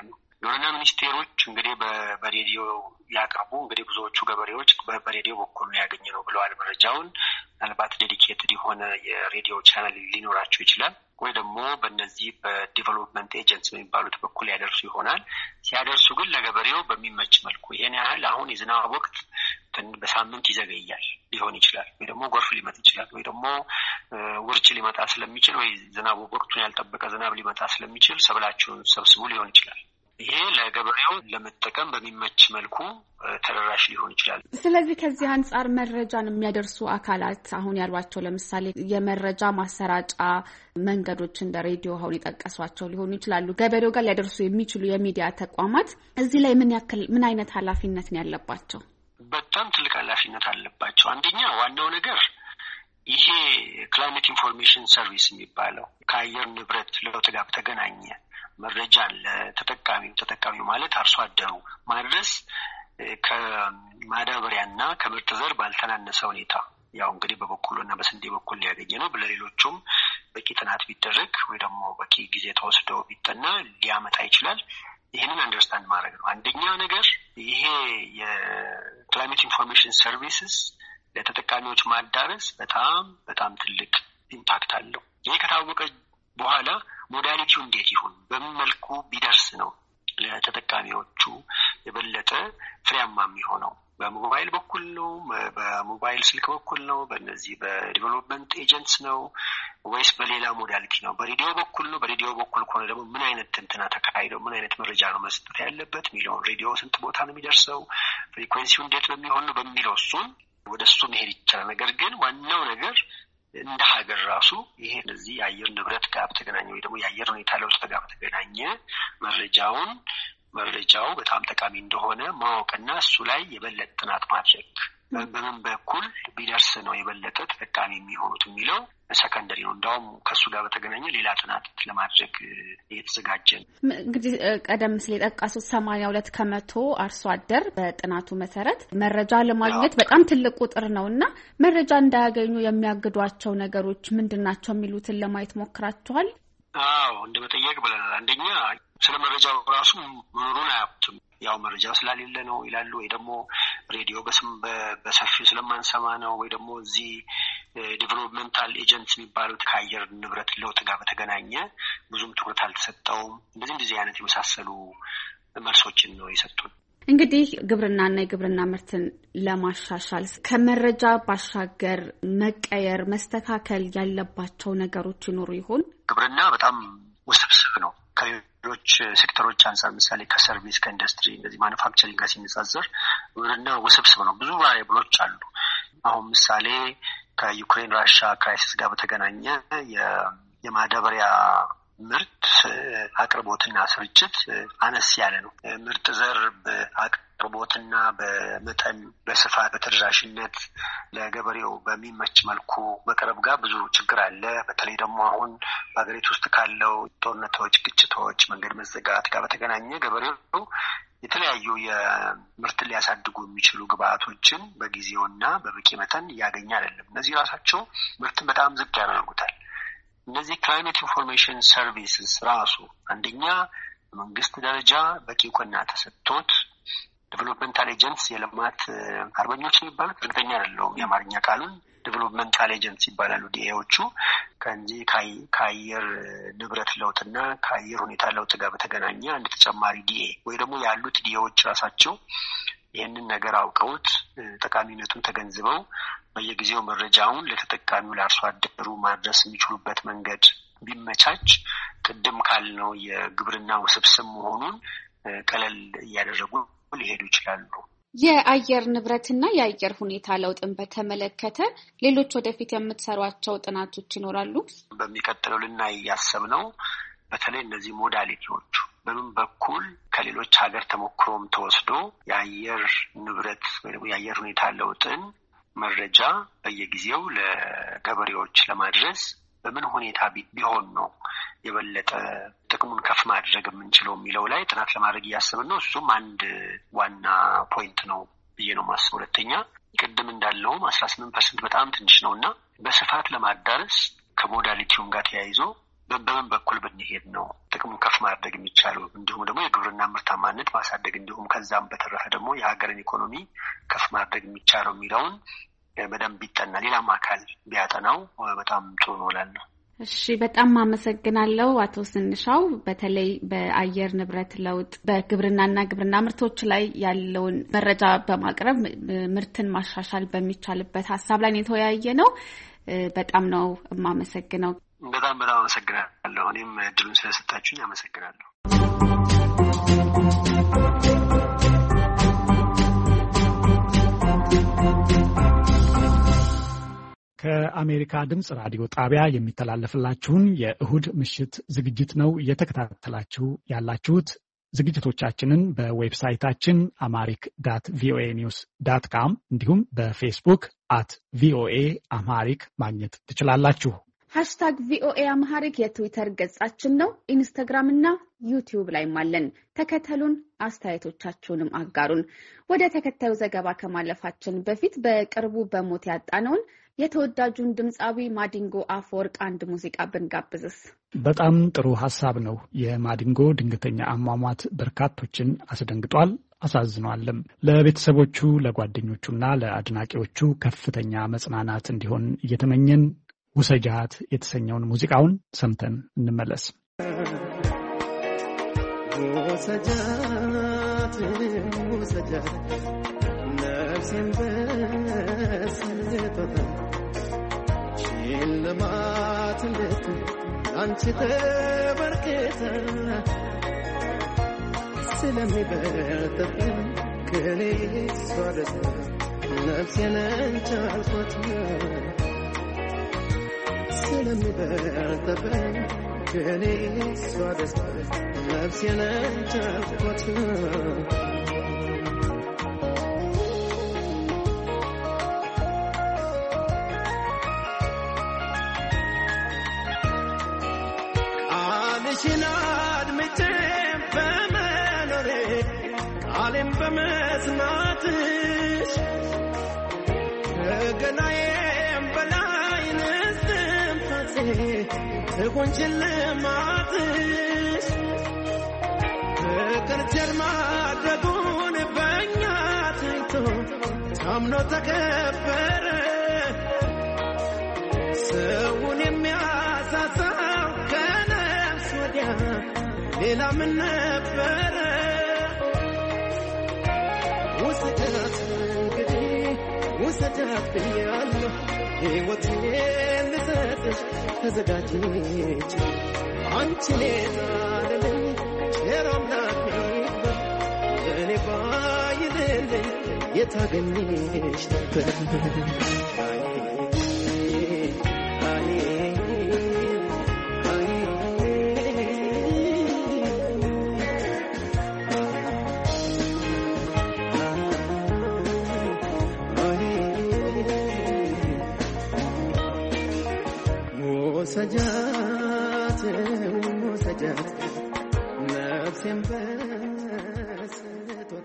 ግብርና ሚኒስቴሮች እንግዲህ በሬዲዮ ያቀርቡ እንግዲህ ብዙዎቹ ገበሬዎች በሬዲዮ በኩል ነው ያገኘነው ብለዋል መረጃውን። ምናልባት ዴዲኬትድ የሆነ የሬዲዮ ቻናል ሊኖራቸው ይችላል ወይ ደግሞ በእነዚህ በዲቨሎፕመንት ኤጀንትስ የሚባሉት በኩል ያደርሱ ይሆናል። ሲያደርሱ ግን ለገበሬው በሚመች መልኩ ይሄን ያህል አሁን የዝናብ ወቅት በሳምንት ይዘገያል ሊሆን ይችላል፣ ወይ ደግሞ ጎርፍ ሊመጣ ይችላል፣ ወይ ደግሞ ውርጭ ሊመጣ ስለሚችል ወይ ዝናቡ ወቅቱን ያልጠበቀ ዝናብ ሊመጣ ስለሚችል ሰብላቸውን ሰብስቡ ሊሆን ይችላል። ይሄ ለገበሬው ለመጠቀም በሚመች መልኩ ተደራሽ ሊሆን ይችላል። ስለዚህ ከዚህ አንጻር መረጃን የሚያደርሱ አካላት አሁን ያሏቸው ለምሳሌ የመረጃ ማሰራጫ መንገዶች እንደ ሬዲዮ አሁን የጠቀሷቸው ሊሆኑ ይችላሉ። ገበሬው ጋር ሊያደርሱ የሚችሉ የሚዲያ ተቋማት እዚህ ላይ ምን ያክል ምን አይነት ኃላፊነት ነው ያለባቸው? በጣም ትልቅ ኃላፊነት አለባቸው። አንደኛ ዋናው ነገር ይሄ ክላይሜት ኢንፎርሜሽን ሰርቪስ የሚባለው ከአየር ንብረት ለውጥ ጋር ተገናኘ መረጃን ለተጠቃሚው ተጠቃሚው ማለት አርሶ አደሩ ማድረስ ከማዳበሪያና ከምርጥ ዘር ባልተናነሰ ሁኔታ ያው እንግዲህ በበቆሎና በስንዴ በኩል ሊያገኘ ነው። ለሌሎቹም በቂ ጥናት ቢደረግ ወይ ደግሞ በቂ ጊዜ ተወስዶ ቢጠና ሊያመጣ ይችላል። ይሄንን አንደርስታንድ ማድረግ ነው አንደኛ ነገር። ይሄ የክላይሜት ኢንፎርሜሽን ሰርቪስስ ለተጠቃሚዎች ማዳረስ በጣም በጣም ትልቅ ኢምፓክት አለው። ይሄ ከታወቀ በኋላ ሞዳሊቲው እንዴት ይሁን በምን መልኩ ቢደርስ ነው ለተጠቃሚዎቹ የበለጠ ፍሬያማ የሚሆነው? በሞባይል በኩል ነው? በሞባይል ስልክ በኩል ነው? በእነዚህ በዲቨሎፕመንት ኤጀንትስ ነው ወይስ በሌላ ሞዳሊቲ ነው? በሬዲዮ በኩል ነው? በሬዲዮ በኩል ከሆነ ደግሞ ምን አይነት ትንተና ተካሂደው ምን አይነት መረጃ ነው መስጠት ያለበት የሚለውን ሬዲዮ ስንት ቦታ ነው የሚደርሰው፣ ፍሪኩዌንሲው እንዴት ነው የሚሆነው በሚለው እሱን ወደ እሱ መሄድ ይቻላል። ነገር ግን ዋናው ነገር እንደ ሀገር ራሱ ይሄ እዚህ የአየር ንብረት ጋር በተገናኘ ወይ ደግሞ የአየር ሁኔታ ለውጥ ጋር በተገናኘ መረጃውን መረጃው በጣም ጠቃሚ እንደሆነ ማወቅና እሱ ላይ የበለጠ ጥናት ማድረግ በምን በኩል ቢደርስ ነው የበለጠ ተጠቃሚ የሚሆኑት የሚለው ሰከንደሪ ነው። እንዳውም ከሱ ጋር በተገናኘ ሌላ ጥናት ለማድረግ እየተዘጋጀ ነው። እንግዲህ ቀደም ሲል የጠቀሱት ሰማንያ ሁለት ከመቶ አርሶ አደር በጥናቱ መሰረት መረጃ ለማግኘት በጣም ትልቅ ቁጥር ነውና መረጃ እንዳያገኙ የሚያግዷቸው ነገሮች ምንድናቸው የሚሉትን ለማየት ሞክራችኋል? አዎ እንደመጠየቅ ብለናል። አንደኛ ስለ መረጃው ራሱ መኖሩን አያውቁትም። ያው መረጃው ስላሌለ ነው ይላሉ፣ ወይ ደግሞ ሬዲዮ በስም በሰፊው ስለማንሰማ ነው፣ ወይ ደግሞ እዚህ ዲቨሎፕመንታል ኤጀንትስ የሚባሉት ከአየር ንብረት ለውጥ ጋር በተገናኘ ብዙም ትኩረት አልተሰጠውም። እንደዚህ እንደዚህ አይነት የመሳሰሉ መልሶችን ነው የሰጡን። እንግዲህ ግብርናና የግብርና ምርትን ለማሻሻል ከመረጃ ባሻገር መቀየር መስተካከል ያለባቸው ነገሮች ይኖሩ ይሆን? ግብርና በጣም ውስብስብ ነው። ከሌሎች ሴክተሮች አንፃር ምሳሌ ከሰርቪስ ከኢንዱስትሪ እንደዚህ ማኑፋክቸሪንግ ጋር ሲነጻጸር ግብርና ውስብስብ ነው። ብዙ ቫሪያብሎች አሉ። አሁን ምሳሌ ከዩክሬን ራሻ ክራይሲስ ጋር በተገናኘ የማዳበሪያ ምርት አቅርቦትና ስርጭት አነስ ያለ ነው። ምርጥ ዘር በአቅርቦትና በመጠን በስፋት በተደራሽነት ለገበሬው በሚመች መልኩ መቅረብ ጋር ብዙ ችግር አለ። በተለይ ደግሞ አሁን በሀገሪቱ ውስጥ ካለው ጦርነቶች፣ ግጭቶች፣ መንገድ መዘጋት ጋር በተገናኘ ገበሬው የተለያዩ የምርት ሊያሳድጉ የሚችሉ ግብአቶችን በጊዜውና በበቂ መጠን እያገኘ አይደለም። እነዚህ ራሳቸው ምርትን በጣም ዝቅ ያደርጉታል። እነዚህ ክላይሜት ኢንፎርሜሽን ሰርቪስስ ራሱ አንደኛ መንግስት ደረጃ በቂ እውቅና ተሰጥቶት ዴቨሎፕመንታል ኤጀንትስ የልማት አርበኞች የሚባሉት እርግጠኛ አይደለሁም የአማርኛ ቃሉን ዴቨሎፕመንታል ኤጀንትስ ይባላሉ ዲኤዎቹ ከእንጂ ከአየር ንብረት ለውጥና ከአየር ሁኔታ ለውጥ ጋር በተገናኘ አንድ ተጨማሪ ዲኤ ወይ ደግሞ ያሉት ዲኤዎች ራሳቸው ይህንን ነገር አውቀውት ጠቃሚነቱን ተገንዝበው በየጊዜው መረጃውን ለተጠቃሚው ለአርሶ አደሩ ማድረስ የሚችሉበት መንገድ ቢመቻች ቅድም ካልነው የግብርና ውስብስብ መሆኑን ቀለል እያደረጉ ሊሄዱ ይችላሉ። የአየር ንብረትና የአየር ሁኔታ ለውጥን በተመለከተ ሌሎች ወደፊት የምትሰሯቸው ጥናቶች ይኖራሉ? በሚቀጥለው ልናይ ያሰብነው በተለይ እነዚህ ሞዳሊቲዎቹ በምን በኩል ከሌሎች ሀገር ተሞክሮም ተወስዶ የአየር ንብረት ወይ የአየር ሁኔታ ለውጥን መረጃ በየጊዜው ለገበሬዎች ለማድረስ በምን ሁኔታ ቢሆን ነው የበለጠ ጥቅሙን ከፍ ማድረግ የምንችለው የሚለው ላይ ጥናት ለማድረግ እያሰብን ነው። እሱም አንድ ዋና ፖይንት ነው ብዬ ነው የማስበው። ሁለተኛ ቅድም እንዳለውም አስራ ስምንት ፐርሰንት በጣም ትንሽ ነው እና በስፋት ለማዳረስ ከሞዳሊቲውም ጋር ተያይዞ በምን በኩል ብንሄድ ነው ጥቅሙን ከፍ ማድረግ የሚቻለው፣ እንዲሁም ደግሞ የግብርና ምርታማነት ማሳደግ፣ እንዲሁም ከዛም በተረፈ ደግሞ የሀገርን ኢኮኖሚ ከፍ ማድረግ የሚቻለው የሚለውን በደንብ ቢጠና ሌላም አካል ቢያጠናው በጣም ጥሩ ነው እላለሁ። እሺ፣ በጣም አመሰግናለሁ አቶ ስንሻው። በተለይ በአየር ንብረት ለውጥ በግብርናና ግብርና ምርቶች ላይ ያለውን መረጃ በማቅረብ ምርትን ማሻሻል በሚቻልበት ሀሳብ ላይ የተወያየ ነው። በጣም ነው የማመሰግነው። በጣም በጣም አመሰግናለሁ። እኔም እድሉን ስለሰጣችሁኝ አመሰግናለሁ። ከአሜሪካ ድምጽ ራዲዮ ጣቢያ የሚተላለፍላችሁን የእሁድ ምሽት ዝግጅት ነው እየተከታተላችሁ ያላችሁት። ዝግጅቶቻችንን በዌብሳይታችን አማሪክ ዳት ቪኦኤ ኒውስ ዳት ካም እንዲሁም በፌስቡክ አት ቪኦኤ አማሪክ ማግኘት ትችላላችሁ። ሃሽታግ ቪኦኤ አማሪክ የትዊተር ገጻችን ነው። ኢንስታግራም እና ዩቲዩብ ላይም አለን። ተከተሉን፣ አስተያየቶቻችሁንም አጋሩን። ወደ ተከታዩ ዘገባ ከማለፋችን በፊት በቅርቡ በሞት ያጣነውን የተወዳጁን ድምፃዊ ማዲንጎ አፈወርቅ አንድ ሙዚቃ ብንጋብዝስ? በጣም ጥሩ ሀሳብ ነው። የማዲንጎ ድንገተኛ አሟሟት በርካቶችን አስደንግጧል፣ አሳዝኗልም። ለቤተሰቦቹ ለጓደኞቹና ለአድናቂዎቹ ከፍተኛ መጽናናት እንዲሆን እየተመኘን ውሰጃት የተሰኘውን ሙዚቃውን ሰምተን እንመለስ። ውሰጃት ውሰጃት ነፍሴን በስልቶታ ሽልማት ልት አንቺ ተበርክታ ስለሚበልጥብኝ ከኔ እሷ ደስታ ነፍሴን አንቺ አልኳት ስለሚበልጥብኝ ከኔ እሷ ደስታ ነፍሴን አንቺ አልኳት ሽናድ መቼም በመኖሬ ቃሌም በመስማትሽ ከገናዬም በላይ ንስትንፋሴ ትሆን ሽልማትሽ ፍቅር ቸር ማድረጉን በእኛ ታይቶ ታምኖ ተከበረ ሰውን የሚያሳሳው ሌላ ምን ነበረ? ውሰጃት እንግዲህ ውሰጃት ብያለሁ ሕይወቴን ልሰጥሽ ተዘጋጅቼ አንቺ ሌታለኝ ቸር አምላክ ይክበር እኔ ባይልልኝ የታገኝሽ ነበር ሰጃት ሰጃት ነፍሴን በስቶታ።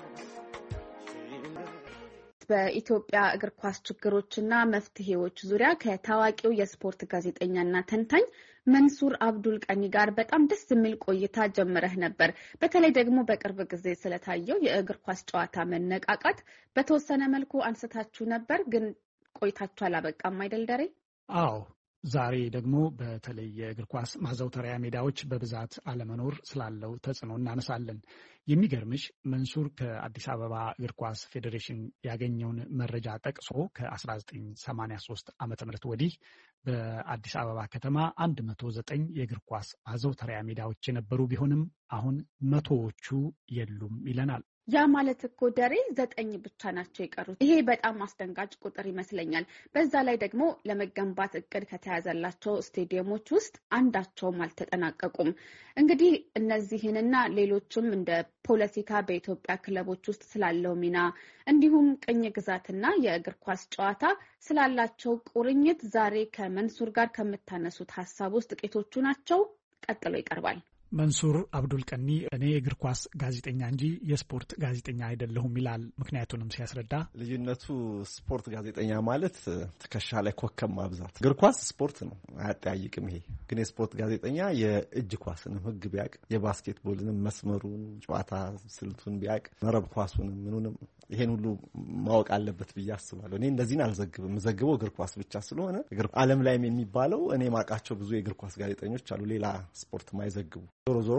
በኢትዮጵያ እግር ኳስ ችግሮችና መፍትሄዎች ዙሪያ ከታዋቂው የስፖርት ጋዜጠኛና ተንታኝ መንሱር አብዱል ቀኒ ጋር በጣም ደስ የሚል ቆይታ ጀምረህ ነበር። በተለይ ደግሞ በቅርብ ጊዜ ስለታየው የእግር ኳስ ጨዋታ መነቃቃት በተወሰነ መልኩ አንስታችሁ ነበር፣ ግን ቆይታችሁ አላበቃም አይደል ደሬ? አዎ። ዛሬ ደግሞ በተለይ የእግር ኳስ ማዘውተሪያ ሜዳዎች በብዛት አለመኖር ስላለው ተጽዕኖ እናነሳለን። የሚገርምሽ መንሱር ከአዲስ አበባ እግር ኳስ ፌዴሬሽን ያገኘውን መረጃ ጠቅሶ ከአስራ ዘጠኝ ሰማንያ ሶስት ዓመተ ምህረት ወዲህ በአዲስ አበባ ከተማ አንድ መቶ ዘጠኝ የእግር ኳስ ማዘውተሪያ ሜዳዎች የነበሩ ቢሆንም አሁን መቶዎቹ የሉም ይለናል። ያ ማለት እኮ ደሬ ዘጠኝ ብቻ ናቸው የቀሩት። ይሄ በጣም አስደንጋጭ ቁጥር ይመስለኛል። በዛ ላይ ደግሞ ለመገንባት እቅድ ከተያዘላቸው ስቴዲየሞች ውስጥ አንዳቸውም አልተጠናቀቁም። እንግዲህ እነዚህንና ሌሎችም እንደ ፖለቲካ በኢትዮጵያ ክለቦች ውስጥ ስላለው ሚና እንዲሁም ቅኝ ግዛትና የእግር ኳስ ጨዋታ ስላላቸው ቁርኝት ዛሬ ከመንሱር ጋር ከምታነሱት ሀሳብ ውስጥ ጥቂቶቹ ናቸው። ቀጥሎ ይቀርባል። መንሱር አብዱል ቀኒ እኔ የእግር ኳስ ጋዜጠኛ እንጂ የስፖርት ጋዜጠኛ አይደለሁም ይላል። ምክንያቱንም ሲያስረዳ ልዩነቱ ስፖርት ጋዜጠኛ ማለት ትከሻ ላይ ኮከብ ማብዛት፣ እግር ኳስ ስፖርት ነው አያጠያይቅም። ይሄ ግን የስፖርት ጋዜጠኛ የእጅ ኳስንም ሕግ ቢያቅ፣ የባስኬትቦልንም መስመሩን ጨዋታ ስልቱን ቢያቅ፣ መረብ ኳሱንም ምኑንም ይሄን ሁሉ ማወቅ አለበት ብዬ አስባለሁ። እኔ እንደዚህን አልዘግብም። ዘግበው እግር ኳስ ብቻ ስለሆነ እግር ዓለም ላይም የሚባለው እኔ ማቃቸው ብዙ የእግር ኳስ ጋዜጠኞች አሉ ሌላ ስፖርት ማይዘግቡ። ዞሮ ዞሮ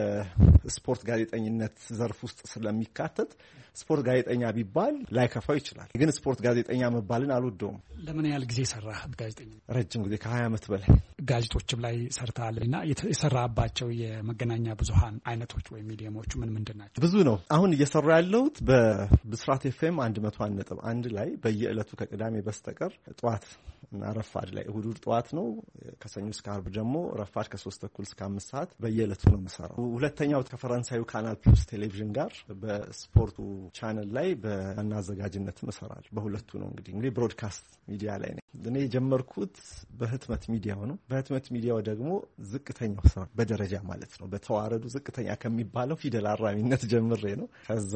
በስፖርት ጋዜጠኝነት ዘርፍ ውስጥ ስለሚካተት ስፖርት ጋዜጠኛ ቢባል ላይከፋው ይችላል። ግን ስፖርት ጋዜጠኛ መባልን አልወደውም። ለምን ያህል ጊዜ ሰራህ ጋዜጠኛ? ረጅም ጊዜ ከሀያ ዓመት በላይ ጋዜጦችም ላይ ሰርተሃልና የሰራባቸው የመገናኛ ብዙሃን አይነቶች ወይም ሚዲየሞቹ ምን ምንድን ናቸው? ብዙ ነው። አሁን እየሰራ ያለሁት በብስራት ኤፍኤም አንድ መቶ አንድ ነጥብ አንድ ላይ በየዕለቱ ከቅዳሜ በስተቀር ጠዋት እና ረፋድ ላይ እሁድ እሁድ ጠዋት ነው። ከሰኞ እስከ አርብ ደግሞ ረፋድ ከሶስት ተኩል እስከ አምስት ሰዓት በየዕለቱ ነው የምሰራው። ሁለተኛው ከፈረንሳዩ ካናል ፕሉስ ቴሌቪዥን ጋር በስፖርቱ ቻነል ላይ በዋና አዘጋጅነትም እሰራለሁ። በሁለቱ ነው እንግዲህ እንግዲህ ብሮድካስት ሚዲያ ላይ ነኝ። እኔ የጀመርኩት በህትመት ሚዲያው ነው። በህትመት ሚዲያው ደግሞ ዝቅተኛው ስራ በደረጃ ማለት ነው በተዋረዱ ዝቅተኛ ከሚባለው ፊደል አራሚነት ጀምሬ ነው። ከዛ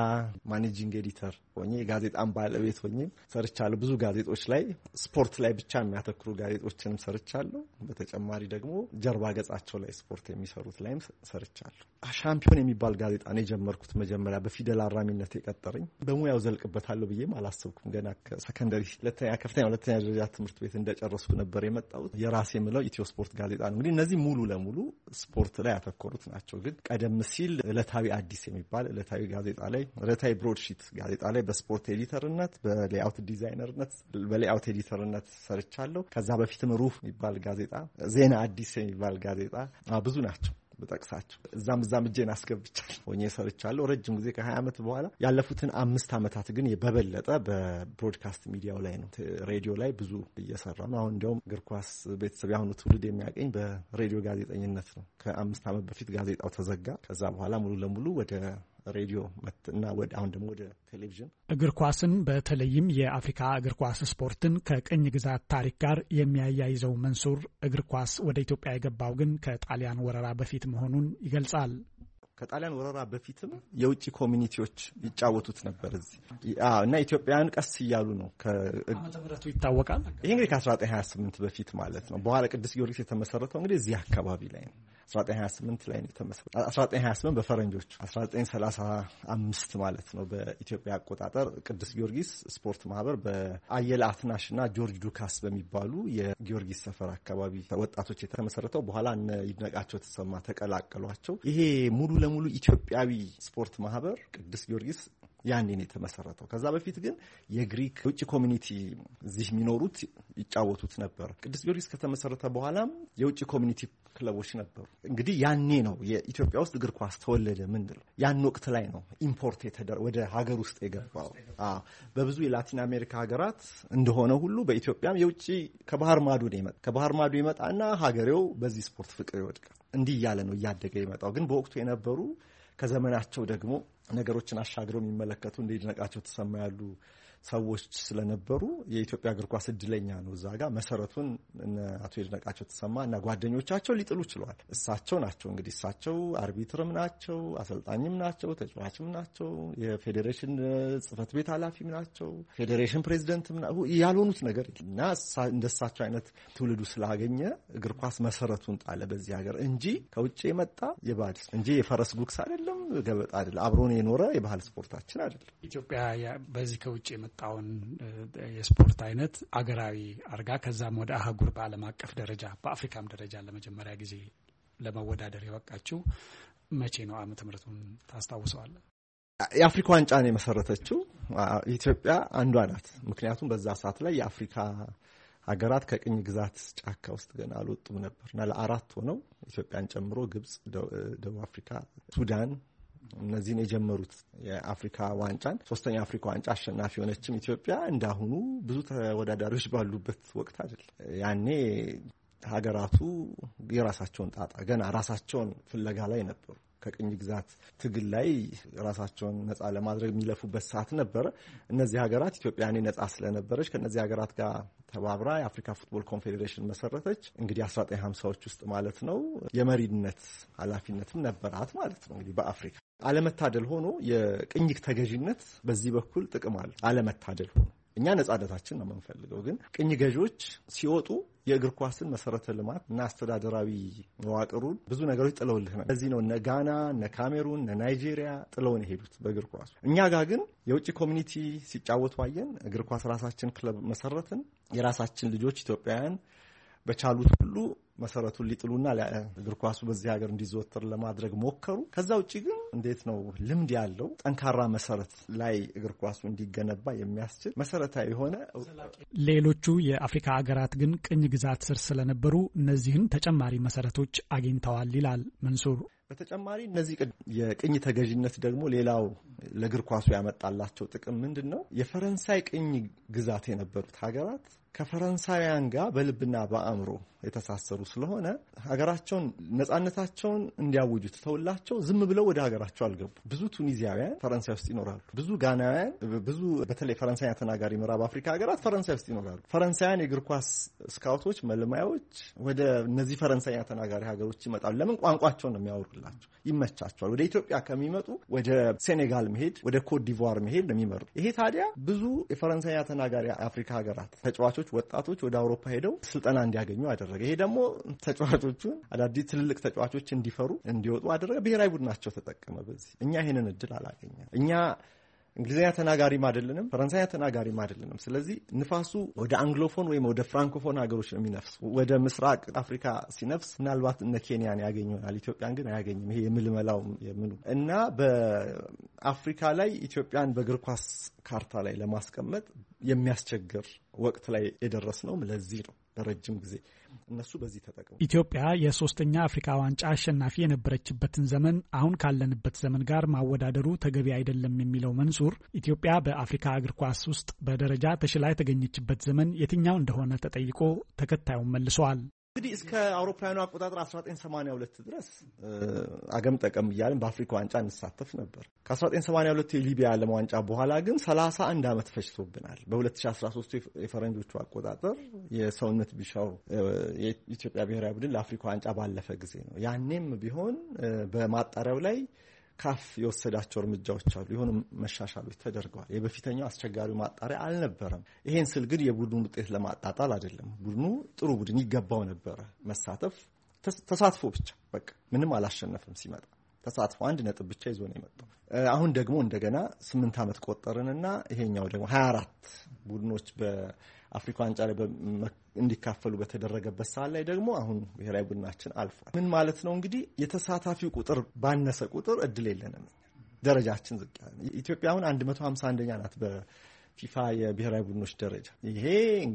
ማኔጂንግ ኤዲተር ሆኜ የጋዜጣን ባለቤት ሆኜ ሰርቻለሁ። ብዙ ጋዜጦች ላይ ስፖርት ላይ ብቻ የሚያተክሩ ጋዜጦችንም ሰርቻለሁ። በተጨማሪ ደግሞ ጀርባ ገጻቸው ላይ ስፖርት የሚሰሩት ላይም ሰርቻለሁ። ሻምፒዮን የሚባል ጋዜጣ ነው የጀመርኩት። መጀመሪያ በፊደል አራሚነት የቀጠረኝ በሙያው ዘልቅበታለሁ ብዬም አላሰብኩም። ገና ከሰከንደሪ ሁለተኛ ከፍተኛ ሁለተኛ ደረጃ ትምህርት ቤት እንደጨረስኩ ነበር የመጣሁት። የራሴ የምለው ኢትዮ ስፖርት ጋዜጣ ነው። እንግዲህ እነዚህ ሙሉ ለሙሉ ስፖርት ላይ ያተኮሩት ናቸው። ግን ቀደም ሲል ዕለታዊ አዲስ የሚባል ዕለታዊ ጋዜጣ ላይ ዕለታዊ ብሮድሺት ጋዜጣ ላይ በስፖርት ኤዲተርነት፣ በሌአውት ዲዛይነርነት፣ በሌአውት ኤዲተርነት ሰርቻለሁ። ከዛ በፊትም ሩፍ የሚባል ጋዜጣ፣ ዜና አዲስ የሚባል ጋዜጣ ብዙ ናቸው በጠቅሳቸው። እዛም እዛም እጄን አስገብቻለሁ ሆኜ ሰርቻለሁ ረጅም ጊዜ ከሀያ ዓመት በኋላ። ያለፉትን አምስት ዓመታት ግን በበለጠ በብሮድካስት ሚዲያው ላይ ነው። ሬዲዮ ላይ ብዙ እየሰራ ነው። አሁን እንዲያውም እግር ኳስ ቤተሰብ ያሁኑ ትውልድ የሚያገኝ በሬዲዮ ጋዜጠኝነት ነው። ከአምስት ዓመት በፊት ጋዜጣው ተዘጋ። ከዛ በኋላ ሙሉ ለሙሉ ወደ ሬዲዮ እና ወደ አሁን ደግሞ ወደ ቴሌቪዥን። እግር ኳስን በተለይም የአፍሪካ እግር ኳስ ስፖርትን ከቅኝ ግዛት ታሪክ ጋር የሚያያይዘው መንሱር እግር ኳስ ወደ ኢትዮጵያ የገባው ግን ከጣሊያን ወረራ በፊት መሆኑን ይገልጻል። ከጣሊያን ወረራ በፊትም የውጭ ኮሚኒቲዎች ይጫወቱት ነበር እዚህ እና ኢትዮጵያውያን ቀስ እያሉ ነው። ዓመተ ምህረቱ ይታወቃል። ይሄ እንግዲህ ከአስራ ዘጠኝ ሀያ ስምንት በፊት ማለት ነው። በኋላ ቅዱስ ጊዮርጊስ የተመሰረተው እንግዲህ እዚህ አካባቢ ላይ ነው። አስራ ዘጠኝ ሀያ ስምንት ላይ ነው የተመሰረተው። አስራ ዘጠኝ ሀያ ስምንት በፈረንጆች አስራ ዘጠኝ ሰላሳ አምስት ማለት ነው በኢትዮጵያ አቆጣጠር ቅዱስ ጊዮርጊስ ስፖርት ማህበር በአየለ አትናሽና ጆርጅ ዱካስ በሚባሉ የጊዮርጊስ ሰፈር አካባቢ ወጣቶች የተመሰረተው። በኋላ እነ ይድነቃቸው ተሰማ ተቀላቀሏቸው። ይሄ ሙሉ ለሙሉ ኢትዮጵያዊ ስፖርት ማህበር ቅዱስ ጊዮርጊስ ያኔ ነው የተመሰረተው። ከዛ በፊት ግን የግሪክ ውጭ ኮሚኒቲ እዚህ የሚኖሩት ይጫወቱት ነበር። ቅዱስ ጊዮርጊስ ከተመሰረተ በኋላም የውጭ ኮሚኒቲ ክለቦች ነበሩ። እንግዲህ ያኔ ነው የኢትዮጵያ ውስጥ እግር ኳስ ተወለደ ምንድን ነው። ያን ወቅት ላይ ነው ኢምፖርት የተደረ ወደ ሀገር ውስጥ የገባው። አዎ በብዙ የላቲን አሜሪካ ሀገራት እንደሆነ ሁሉ በኢትዮጵያም የውጭ ከባህር ማዶ ነው ይመጣ ከባህር ማዶ ይመጣና ሀገሬው በዚህ ስፖርት ፍቅር ይወድቃል። እንዲህ እያለ ነው እያደገ ይመጣው። ግን በወቅቱ የነበሩ ከዘመናቸው ደግሞ ነገሮችን አሻግረው የሚመለከቱ እንደ ይድነቃቸው ተሰማ ያሉ ሰዎች ስለነበሩ የኢትዮጵያ እግር ኳስ እድለኛ ነው። እዛ ጋር መሰረቱን አቶ ይድነቃቸው ተሰማ እና ጓደኞቻቸው ሊጥሉ ችለዋል። እሳቸው ናቸው እንግዲህ እሳቸው አርቢትርም ናቸው፣ አሰልጣኝም ናቸው፣ ተጫዋችም ናቸው፣ የፌዴሬሽን ጽህፈት ቤት ኃላፊም ናቸው፣ ፌዴሬሽን ፕሬዚደንትም ያልሆኑት ነገር እና እንደሳቸው አይነት ትውልዱ ስላገኘ እግር ኳስ መሰረቱን ጣለ በዚህ ሀገር እንጂ ከውጭ የመጣ የባህል እንጂ የፈረስ ጉግስ አይደለም፣ ገበጣ አይደለም፣ አብሮን የኖረ የባህል ስፖርታችን አይደለም። ኢትዮጵያ በዚህ ከውጭ የመጣውን የስፖርት አይነት አገራዊ አርጋ ከዛም ወደ አህጉር በዓለም አቀፍ ደረጃ በአፍሪካም ደረጃ ለመጀመሪያ ጊዜ ለመወዳደር የበቃችው መቼ ነው? ዓመተ ምህረቱን ታስታውሰዋለህ? የአፍሪካ ዋንጫ ነው የመሰረተችው ኢትዮጵያ አንዷ ናት። ምክንያቱም በዛ ሰዓት ላይ የአፍሪካ ሀገራት ከቅኝ ግዛት ጫካ ውስጥ ገና አልወጡም ነበርና ለአራት ሆነው ኢትዮጵያን ጨምሮ ግብጽ፣ ደቡብ አፍሪካ፣ ሱዳን እነዚህን የጀመሩት የአፍሪካ ዋንጫን ሶስተኛ አፍሪካ ዋንጫ አሸናፊ የሆነችም ኢትዮጵያ እንዳሁኑ ብዙ ተወዳዳሪዎች ባሉበት ወቅት አይደለም። ያኔ ሀገራቱ የራሳቸውን ጣጣ ገና ራሳቸውን ፍለጋ ላይ ነበሩ። ከቅኝ ግዛት ትግል ላይ ራሳቸውን ነፃ ለማድረግ የሚለፉበት ሰዓት ነበር። እነዚህ ሀገራት ኢትዮጵያኔ ነፃ ስለነበረች ከነዚህ ሀገራት ጋር ተባብራ የአፍሪካ ፉትቦል ኮንፌዴሬሽን መሰረተች። እንግዲህ አስራ ዘጠኝ ሀምሳዎች ውስጥ ማለት ነው። የመሪነት ኃላፊነትም ነበራት ማለት ነው። እንግዲህ በአፍሪካ አለመታደል ሆኖ የቅኝ ተገዥነት በዚህ በኩል ጥቅም አለ። አለመታደል ሆኖ እኛ ነፃነታችን ነው የምንፈልገው፣ ግን ቅኝ ገዢዎች ሲወጡ የእግር ኳስን መሰረተ ልማት እና አስተዳደራዊ መዋቅሩን ብዙ ነገሮች ጥለውልህ ነው። ለዚህ ነው እነ ጋና፣ እነ ካሜሩን፣ እነ ናይጄሪያ ጥለውን የሄዱት በእግር ኳሱ። እኛ ጋር ግን የውጭ ኮሚኒቲ ሲጫወቱ አየን። እግር ኳስ ራሳችን ክለብ መሰረትን። የራሳችን ልጆች ኢትዮጵያውያን በቻሉት ሁሉ መሰረቱን ሊጥሉና እግር ኳሱ በዚህ ሀገር እንዲዘወተር ለማድረግ ሞከሩ። ከዛ ውጪ ግን እንዴት ነው ልምድ ያለው ጠንካራ መሰረት ላይ እግር ኳሱ እንዲገነባ የሚያስችል መሰረታዊ የሆነ ሌሎቹ የአፍሪካ ሀገራት ግን ቅኝ ግዛት ስር ስለነበሩ እነዚህን ተጨማሪ መሰረቶች አግኝተዋል ይላል መንሱር። በተጨማሪ እነዚህ የቅኝ ተገዥነት ደግሞ ሌላው ለእግር ኳሱ ያመጣላቸው ጥቅም ምንድን ነው? የፈረንሳይ ቅኝ ግዛት የነበሩት ሀገራት ከፈረንሳውያን ጋር በልብና በአእምሮ የተሳሰሩ ስለሆነ ሀገራቸውን ነፃነታቸውን እንዲያውጁ ተውላቸው ዝም ብለው ወደ ሀገራቸው አልገቡ። ብዙ ቱኒዚያውያን ፈረንሳይ ውስጥ ይኖራሉ። ብዙ ጋናውያን፣ ብዙ በተለይ ፈረንሳይኛ ተናጋሪ ምዕራብ አፍሪካ ሀገራት ፈረንሳይ ውስጥ ይኖራሉ። ፈረንሳውያን የእግር ኳስ ስካውቶች፣ መልማዮች ወደ እነዚህ ፈረንሳይኛ ተናጋሪ ሀገሮች ይመጣሉ። ለምን? ቋንቋቸውን ነው የሚያወሩላቸው፣ ይመቻቸዋል። ወደ ኢትዮጵያ ከሚመጡ ወደ ሴኔጋል መሄድ፣ ወደ ኮት ዲቮር መሄድ ነው የሚመርጡ። ይሄ ታዲያ ብዙ የፈረንሳይኛ ተናጋሪ አፍሪካ ሀገራት ተጫዋቾች፣ ወጣቶች ወደ አውሮፓ ሄደው ስልጠና እንዲያገኙ አደረገ። ይሄ ደግሞ ተጫዋቾቹን አዳዲስ ትልልቅ ተጫዋቾች እንዲፈሩ እንዲወጡ አደረገ። ብሔራዊ ቡድናቸው ተጠቀመ በዚህ። እኛ ይሄንን እድል አላገኘንም። እኛ እንግሊዝኛ ተናጋሪም አይደለንም፣ ፈረንሳይኛ ተናጋሪም አይደለንም። ስለዚህ ንፋሱ ወደ አንግሎፎን ወይም ወደ ፍራንኮፎን ሀገሮች ነው የሚነፍስ። ወደ ምስራቅ አፍሪካ ሲነፍስ ምናልባት እነ ኬንያን ያገኝ ይሆናል፣ ኢትዮጵያን ግን አያገኝም። ይሄ የምልመላው የምኑ እና በአፍሪካ ላይ ኢትዮጵያን በእግር ኳስ ካርታ ላይ ለማስቀመጥ የሚያስቸግር ወቅት ላይ የደረስነው ለዚህ ነው። በረጅም ጊዜ እነሱ በዚህ ተጠቅመው ኢትዮጵያ የሶስተኛ አፍሪካ ዋንጫ አሸናፊ የነበረችበትን ዘመን አሁን ካለንበት ዘመን ጋር ማወዳደሩ ተገቢ አይደለም የሚለው መንሱር ኢትዮጵያ በአፍሪካ እግር ኳስ ውስጥ በደረጃ ተሽላ የተገኘችበት ዘመን የትኛው እንደሆነ ተጠይቆ ተከታዩን መልሷል። እንግዲህ እስከ አውሮፓውያኑ አቆጣጠር አስራ ዘጠኝ ሰማንያ ሁለት ድረስ አገም ጠቀም እያልን በአፍሪካ ዋንጫ እንሳተፍ ነበር። ከአስራ ዘጠኝ ሰማንያ ሁለት የሊቢያ ዓለም ዋንጫ በኋላ ግን ሰላሳ አንድ ዓመት ፈጅቶብናል። በ2013 የፈረንጆቹ አቆጣጠር የሰውነት ቢሻው የኢትዮጵያ ብሔራዊ ቡድን ለአፍሪካ ዋንጫ ባለፈ ጊዜ ነው። ያኔም ቢሆን በማጣሪያው ላይ ካፍ የወሰዳቸው እርምጃዎች አሉ። የሆኑ መሻሻሎች ተደርገዋል። የበፊተኛው አስቸጋሪው ማጣሪያ አልነበረም። ይሄን ስል ግን የቡድኑ ውጤት ለማጣጣል አይደለም። ቡድኑ ጥሩ ቡድን ይገባው ነበረ መሳተፍ፣ ተሳትፎ ብቻ በቃ ምንም አላሸነፈም። ሲመጣ ተሳትፎ አንድ ነጥብ ብቻ ይዞ ነው የመጣው። አሁን ደግሞ እንደገና ስምንት ዓመት ቆጠርንና ይሄኛው ደግሞ ሀያ አራት ቡድኖች በአፍሪካ ዋንጫ ላይ እንዲካፈሉ በተደረገበት ሰዓት ላይ ደግሞ አሁን ብሔራዊ ቡድናችን አልፏል። ምን ማለት ነው እንግዲህ የተሳታፊው ቁጥር ባነሰ ቁጥር እድል የለንም። ደረጃችን ዝቅ ያለ ኢትዮጵያ አሁን አንድ መቶ ሃምሳ አንደኛ ናት በፊፋ የብሔራዊ ቡድኖች ደረጃ። ይሄ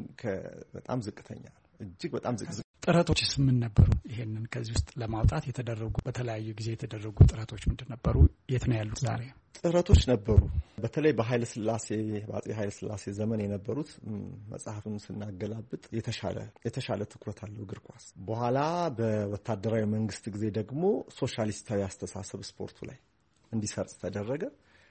በጣም ዝቅተኛ ነው፣ እጅግ በጣም ዝቅ ጥረቶችስ ምን ነበሩ? ይሄንን ከዚህ ውስጥ ለማውጣት የተደረጉ በተለያዩ ጊዜ የተደረጉ ጥረቶች ምንድን ነበሩ? የት ነው ያሉት ዛሬ? ጥረቶች ነበሩ። በተለይ በኃይለ ሥላሴ በአፄ ኃይለ ሥላሴ ዘመን የነበሩት መጽሐፍን ስናገላብጥ የተሻለ የተሻለ ትኩረት አለው እግር ኳስ። በኋላ በወታደራዊ መንግስት ጊዜ ደግሞ ሶሻሊስታዊ አስተሳሰብ ስፖርቱ ላይ እንዲሰርጽ ተደረገ።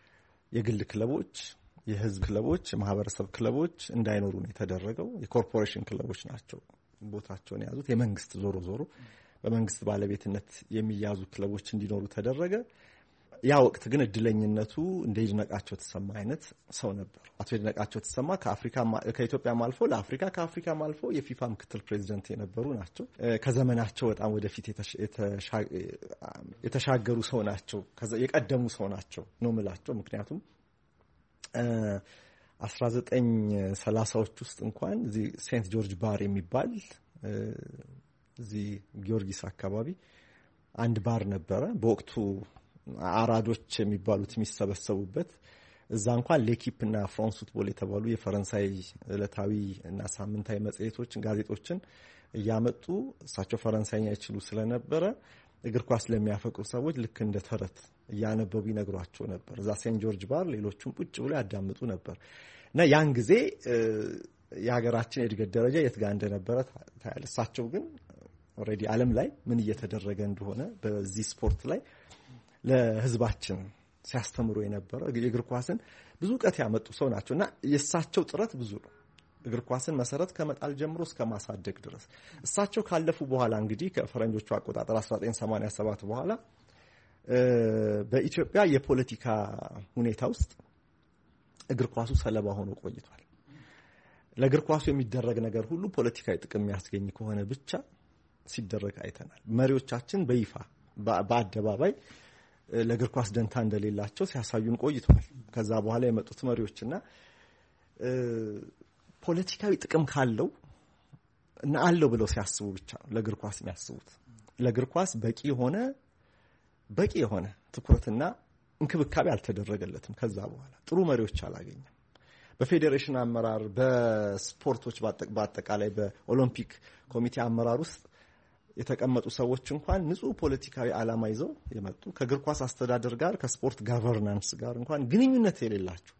የግል ክለቦች፣ የህዝብ ክለቦች፣ የማህበረሰብ ክለቦች እንዳይኖሩ ነው የተደረገው። የኮርፖሬሽን ክለቦች ናቸው ቦታቸውን የያዙት። የመንግስት ዞሮ ዞሮ በመንግስት ባለቤትነት የሚያዙ ክለቦች እንዲኖሩ ተደረገ። ያ ወቅት ግን እድለኝነቱ እንደ ይድነቃቸው ተሰማ አይነት ሰው ነበር። አቶ ይድነቃቸው ተሰማ ከአፍሪካ ከኢትዮጵያም አልፎ ለአፍሪካ ከአፍሪካም አልፎ የፊፋ ምክትል ፕሬዚደንት የነበሩ ናቸው። ከዘመናቸው በጣም ወደፊት የተሻገሩ ሰው ናቸው። የቀደሙ ሰው ናቸው ነው የምላቸው። ምክንያቱም አስራ ዘጠኝ ሰላሳዎች ውስጥ እንኳን እዚህ ሴንት ጆርጅ ባር የሚባል እዚህ ጊዮርጊስ አካባቢ አንድ ባር ነበረ። በወቅቱ አራዶች የሚባሉት የሚሰበሰቡበት እዛ እንኳን ሌኪፕ እና ፍራንስ ፉትቦል የተባሉ የፈረንሳይ ዕለታዊ እና ሳምንታዊ መጽሔቶችን፣ ጋዜጦችን እያመጡ እሳቸው ፈረንሳይኛ ይችሉ ስለነበረ እግር ኳስ ለሚያፈቅሩ ሰዎች ልክ እንደ ተረት እያነበቡ ይነግሯቸው ነበር። እዛ ሴንት ጆርጅ ባር ሌሎቹም ቁጭ ብሎ ያዳምጡ ነበር እና ያን ጊዜ የሀገራችን የእድገት ደረጃ የት ጋር እንደነበረ ታያለ። እሳቸው ግን ኦልሬዲ ዓለም ላይ ምን እየተደረገ እንደሆነ በዚህ ስፖርት ላይ ለህዝባችን ሲያስተምሩ የነበረ የእግር ኳስን ብዙ ዕውቀት ያመጡ ሰው ናቸውና የእሳቸው ጥረት ብዙ ነው። እግር ኳስን መሰረት ከመጣል ጀምሮ እስከ ማሳደግ ድረስ እሳቸው ካለፉ በኋላ እንግዲህ ከፈረንጆቹ አቆጣጠር አስራ ዘጠኝ ሰማንያ ሰባት በኋላ በኢትዮጵያ የፖለቲካ ሁኔታ ውስጥ እግር ኳሱ ሰለባ ሆኖ ቆይቷል። ለእግር ኳሱ የሚደረግ ነገር ሁሉ ፖለቲካዊ ጥቅም የሚያስገኝ ከሆነ ብቻ ሲደረግ አይተናል። መሪዎቻችን በይፋ በአደባባይ ለእግር ኳስ ደንታ እንደሌላቸው ሲያሳዩን ቆይቷል። ከዛ በኋላ የመጡት መሪዎችና ፖለቲካዊ ጥቅም ካለው እና አለው ብለው ሲያስቡ ብቻ ነው ለእግር ኳስ የሚያስቡት። ለእግር ኳስ በቂ ሆነ በቂ የሆነ ትኩረትና እንክብካቤ አልተደረገለትም። ከዛ በኋላ ጥሩ መሪዎች አላገኘም። በፌዴሬሽን አመራር፣ በስፖርቶች በአጠቃላይ በኦሎምፒክ ኮሚቴ አመራር ውስጥ የተቀመጡ ሰዎች እንኳን ንጹህ ፖለቲካዊ ዓላማ ይዘው የመጡ ከእግር ኳስ አስተዳደር ጋር ከስፖርት ጋቨርናንስ ጋር እንኳን ግንኙነት የሌላቸው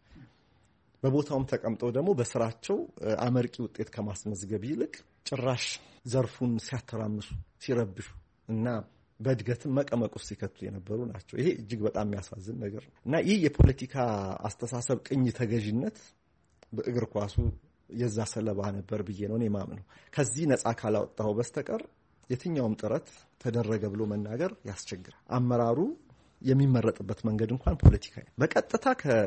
በቦታውም ተቀምጠው ደግሞ በስራቸው አመርቂ ውጤት ከማስመዝገብ ይልቅ ጭራሽ ዘርፉን ሲያተራምሱ ሲረብሹ እና በእድገትም መቀመቅ ውስጥ ሲከቱ የነበሩ ናቸው። ይሄ እጅግ በጣም የሚያሳዝን ነገር ነው እና ይህ የፖለቲካ አስተሳሰብ ቅኝ ተገዥነት በእግር ኳሱ የዛ ሰለባ ነበር ብዬ ነው እኔ ማምነው። ከዚህ ነፃ ካላወጣው በስተቀር የትኛውም ጥረት ተደረገ ብሎ መናገር ያስቸግራል። አመራሩ የሚመረጥበት መንገድ እንኳን ፖለቲካዊ በቀጥታ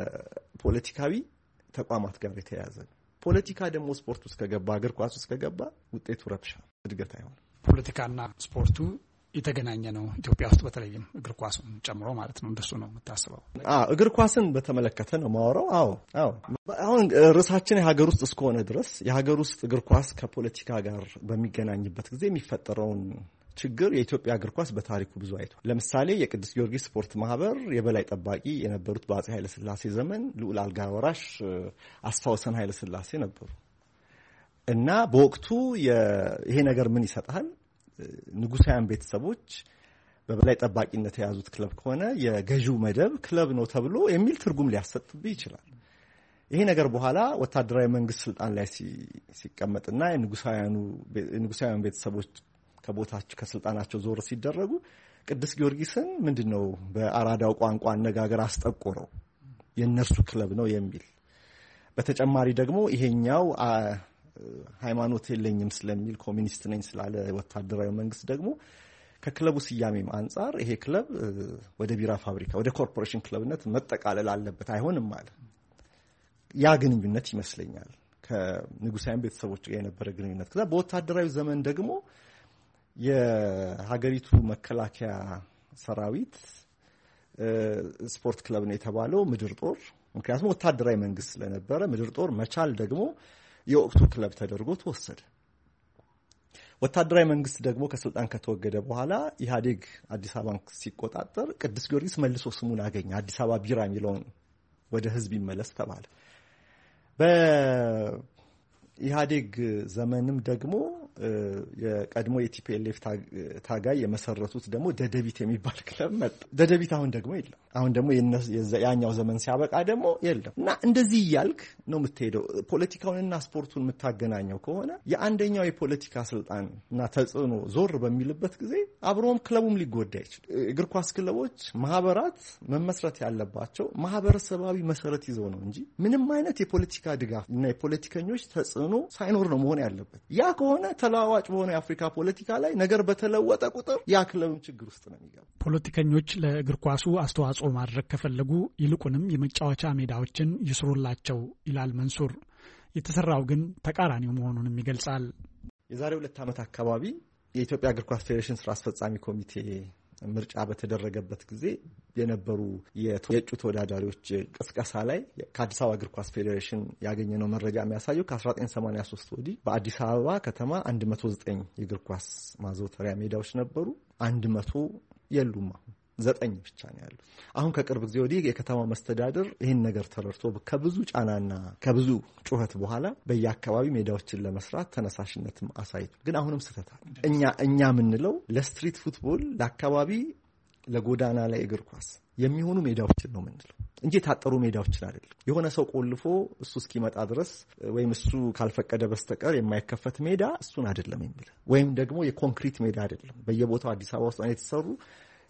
ከፖለቲካዊ ተቋማት ጋር የተያያዘ ነው። ፖለቲካ ደግሞ ስፖርት ውስጥ ከገባ እግር ኳስ ውስጥ ከገባ ውጤቱ ረብሻ፣ እድገት አይሆንም። ፖለቲካና ስፖርቱ የተገናኘ ነው ኢትዮጵያ ውስጥ በተለይም እግር ኳሱን ጨምሮ ማለት ነው። እንደሱ ነው የምታስበው? አዎ እግር ኳስን በተመለከተ ነው ማወራው። አዎ አዎ አሁን ርዕሳችን የሀገር ውስጥ እስከሆነ ድረስ የሀገር ውስጥ እግር ኳስ ከፖለቲካ ጋር በሚገናኝበት ጊዜ የሚፈጠረውን ችግር የኢትዮጵያ እግር ኳስ በታሪኩ ብዙ አይቷል። ለምሳሌ የቅዱስ ጊዮርጊስ ስፖርት ማህበር የበላይ ጠባቂ የነበሩት በአፄ ኃይለ ሥላሴ ዘመን ልዑል አልጋ ወራሽ አስፋ ወሰን ኃይለ ሥላሴ ነበሩ እና በወቅቱ ይሄ ነገር ምን ይሰጣል? ንጉሳውያን ቤተሰቦች በበላይ ጠባቂነት የያዙት ክለብ ከሆነ የገዢው መደብ ክለብ ነው ተብሎ የሚል ትርጉም ሊያሰጥብ ይችላል። ይሄ ነገር በኋላ ወታደራዊ መንግስት ስልጣን ላይ ሲቀመጥና የንጉሳውያኑ ንጉሳውያን ቤተሰቦች ከቦታቸው ከስልጣናቸው ዞር ሲደረጉ ቅዱስ ጊዮርጊስን ምንድነው በአራዳው ቋንቋ አነጋገር አስጠቆረው የነሱ ክለብ ነው የሚል። በተጨማሪ ደግሞ ይሄኛው ሃይማኖት የለኝም ስለሚል ኮሚኒስት ነኝ ስላለ ወታደራዊ መንግስት ደግሞ ከክለቡ ስያሜም አንፃር ይሄ ክለብ ወደ ቢራ ፋብሪካ ወደ ኮርፖሬሽን ክለብነት መጠቃለል አለበት አይሆንም ማለት ያ ግንኙነት ይመስለኛል ከንጉሳውያን ቤተሰቦች ጋር የነበረ ግንኙነት። ከዛ በወታደራዊ ዘመን ደግሞ የሀገሪቱ መከላከያ ሰራዊት ስፖርት ክለብ ነው የተባለው ምድር ጦር፣ ምክንያቱም ወታደራዊ መንግስት ስለነበረ ምድር ጦር መቻል ደግሞ የወቅቱ ክለብ ተደርጎ ተወሰደ። ወታደራዊ መንግስት ደግሞ ከስልጣን ከተወገደ በኋላ ኢህአዴግ አዲስ አበባን ሲቆጣጠር ቅዱስ ጊዮርጊስ መልሶ ስሙን አገኘ። አዲስ አበባ ቢራ የሚለውን ወደ ህዝብ ይመለስ ተባለ። በኢህአዴግ ዘመንም ደግሞ የቀድሞ የቲፒኤልኤፍ ታጋይ የመሰረቱት ደግሞ ደደቢት የሚባል ክለብ መጣ። ደደቢት አሁን ደግሞ የለም። አሁን ደግሞ ያኛው ዘመን ሲያበቃ ደግሞ የለም እና እንደዚህ እያልክ ነው የምትሄደው። ፖለቲካውንና ስፖርቱን የምታገናኘው ከሆነ የአንደኛው የፖለቲካ ስልጣን እና ተጽዕኖ ዞር በሚልበት ጊዜ አብሮም ክለቡም ሊጎዳ ይችላል። እግር ኳስ ክለቦች ማህበራት መመስረት ያለባቸው ማህበረሰባዊ መሰረት ይዘው ነው እንጂ ምንም አይነት የፖለቲካ ድጋፍ እና የፖለቲከኞች ተጽዕኖ ሳይኖር ነው መሆን ያለበት። ያ ከሆነ ተለዋዋጭ በሆነ የአፍሪካ ፖለቲካ ላይ ነገር በተለወጠ ቁጥር ያ ክለብም ችግር ውስጥ ነው የሚገባው። ፖለቲከኞች ለእግር ኳሱ አስተዋጽኦ ማድረግ ከፈለጉ ይልቁንም የመጫወቻ ሜዳዎችን ይስሩላቸው ይላል መንሱር። የተሰራው ግን ተቃራኒው መሆኑንም ይገልጻል። የዛሬ ሁለት ዓመት አካባቢ የኢትዮጵያ እግር ኳስ ፌዴሬሽን ስራ አስፈጻሚ ኮሚቴ ምርጫ በተደረገበት ጊዜ የነበሩ የእጩ ተወዳዳሪዎች ቅስቀሳ ላይ ከአዲስ አበባ እግር ኳስ ፌዴሬሽን ያገኘነው መረጃ የሚያሳየው ከአስራ ዘጠኝ ሰማንያ ሶስት ወዲህ በአዲስ አበባ ከተማ አንድ መቶ ዘጠኝ የእግር ኳስ ማዘውተሪያ ሜዳዎች ነበሩ። አንድ መቶ የሉም። አሁን ዘጠኝ ብቻ ነው ያሉት። አሁን ከቅርብ ጊዜ ወዲህ የከተማው መስተዳድር ይህን ነገር ተረድቶ ከብዙ ጫናና ከብዙ ጩኸት በኋላ በየአካባቢ ሜዳዎችን ለመስራት ተነሳሽነትም አሳይቷል። ግን አሁንም ስህተት አለ። እኛ እኛ የምንለው ለስትሪት ፉትቦል፣ ለአካባቢ ለጎዳና ላይ እግር ኳስ የሚሆኑ ሜዳዎችን ነው የምንለው እንጂ የታጠሩ ሜዳዎችን አይደለም። የሆነ ሰው ቆልፎ እሱ እስኪመጣ ድረስ ወይም እሱ ካልፈቀደ በስተቀር የማይከፈት ሜዳ እሱን አይደለም የሚል ወይም ደግሞ የኮንክሪት ሜዳ አይደለም። በየቦታው አዲስ አበባ ውስጥ የተሰሩ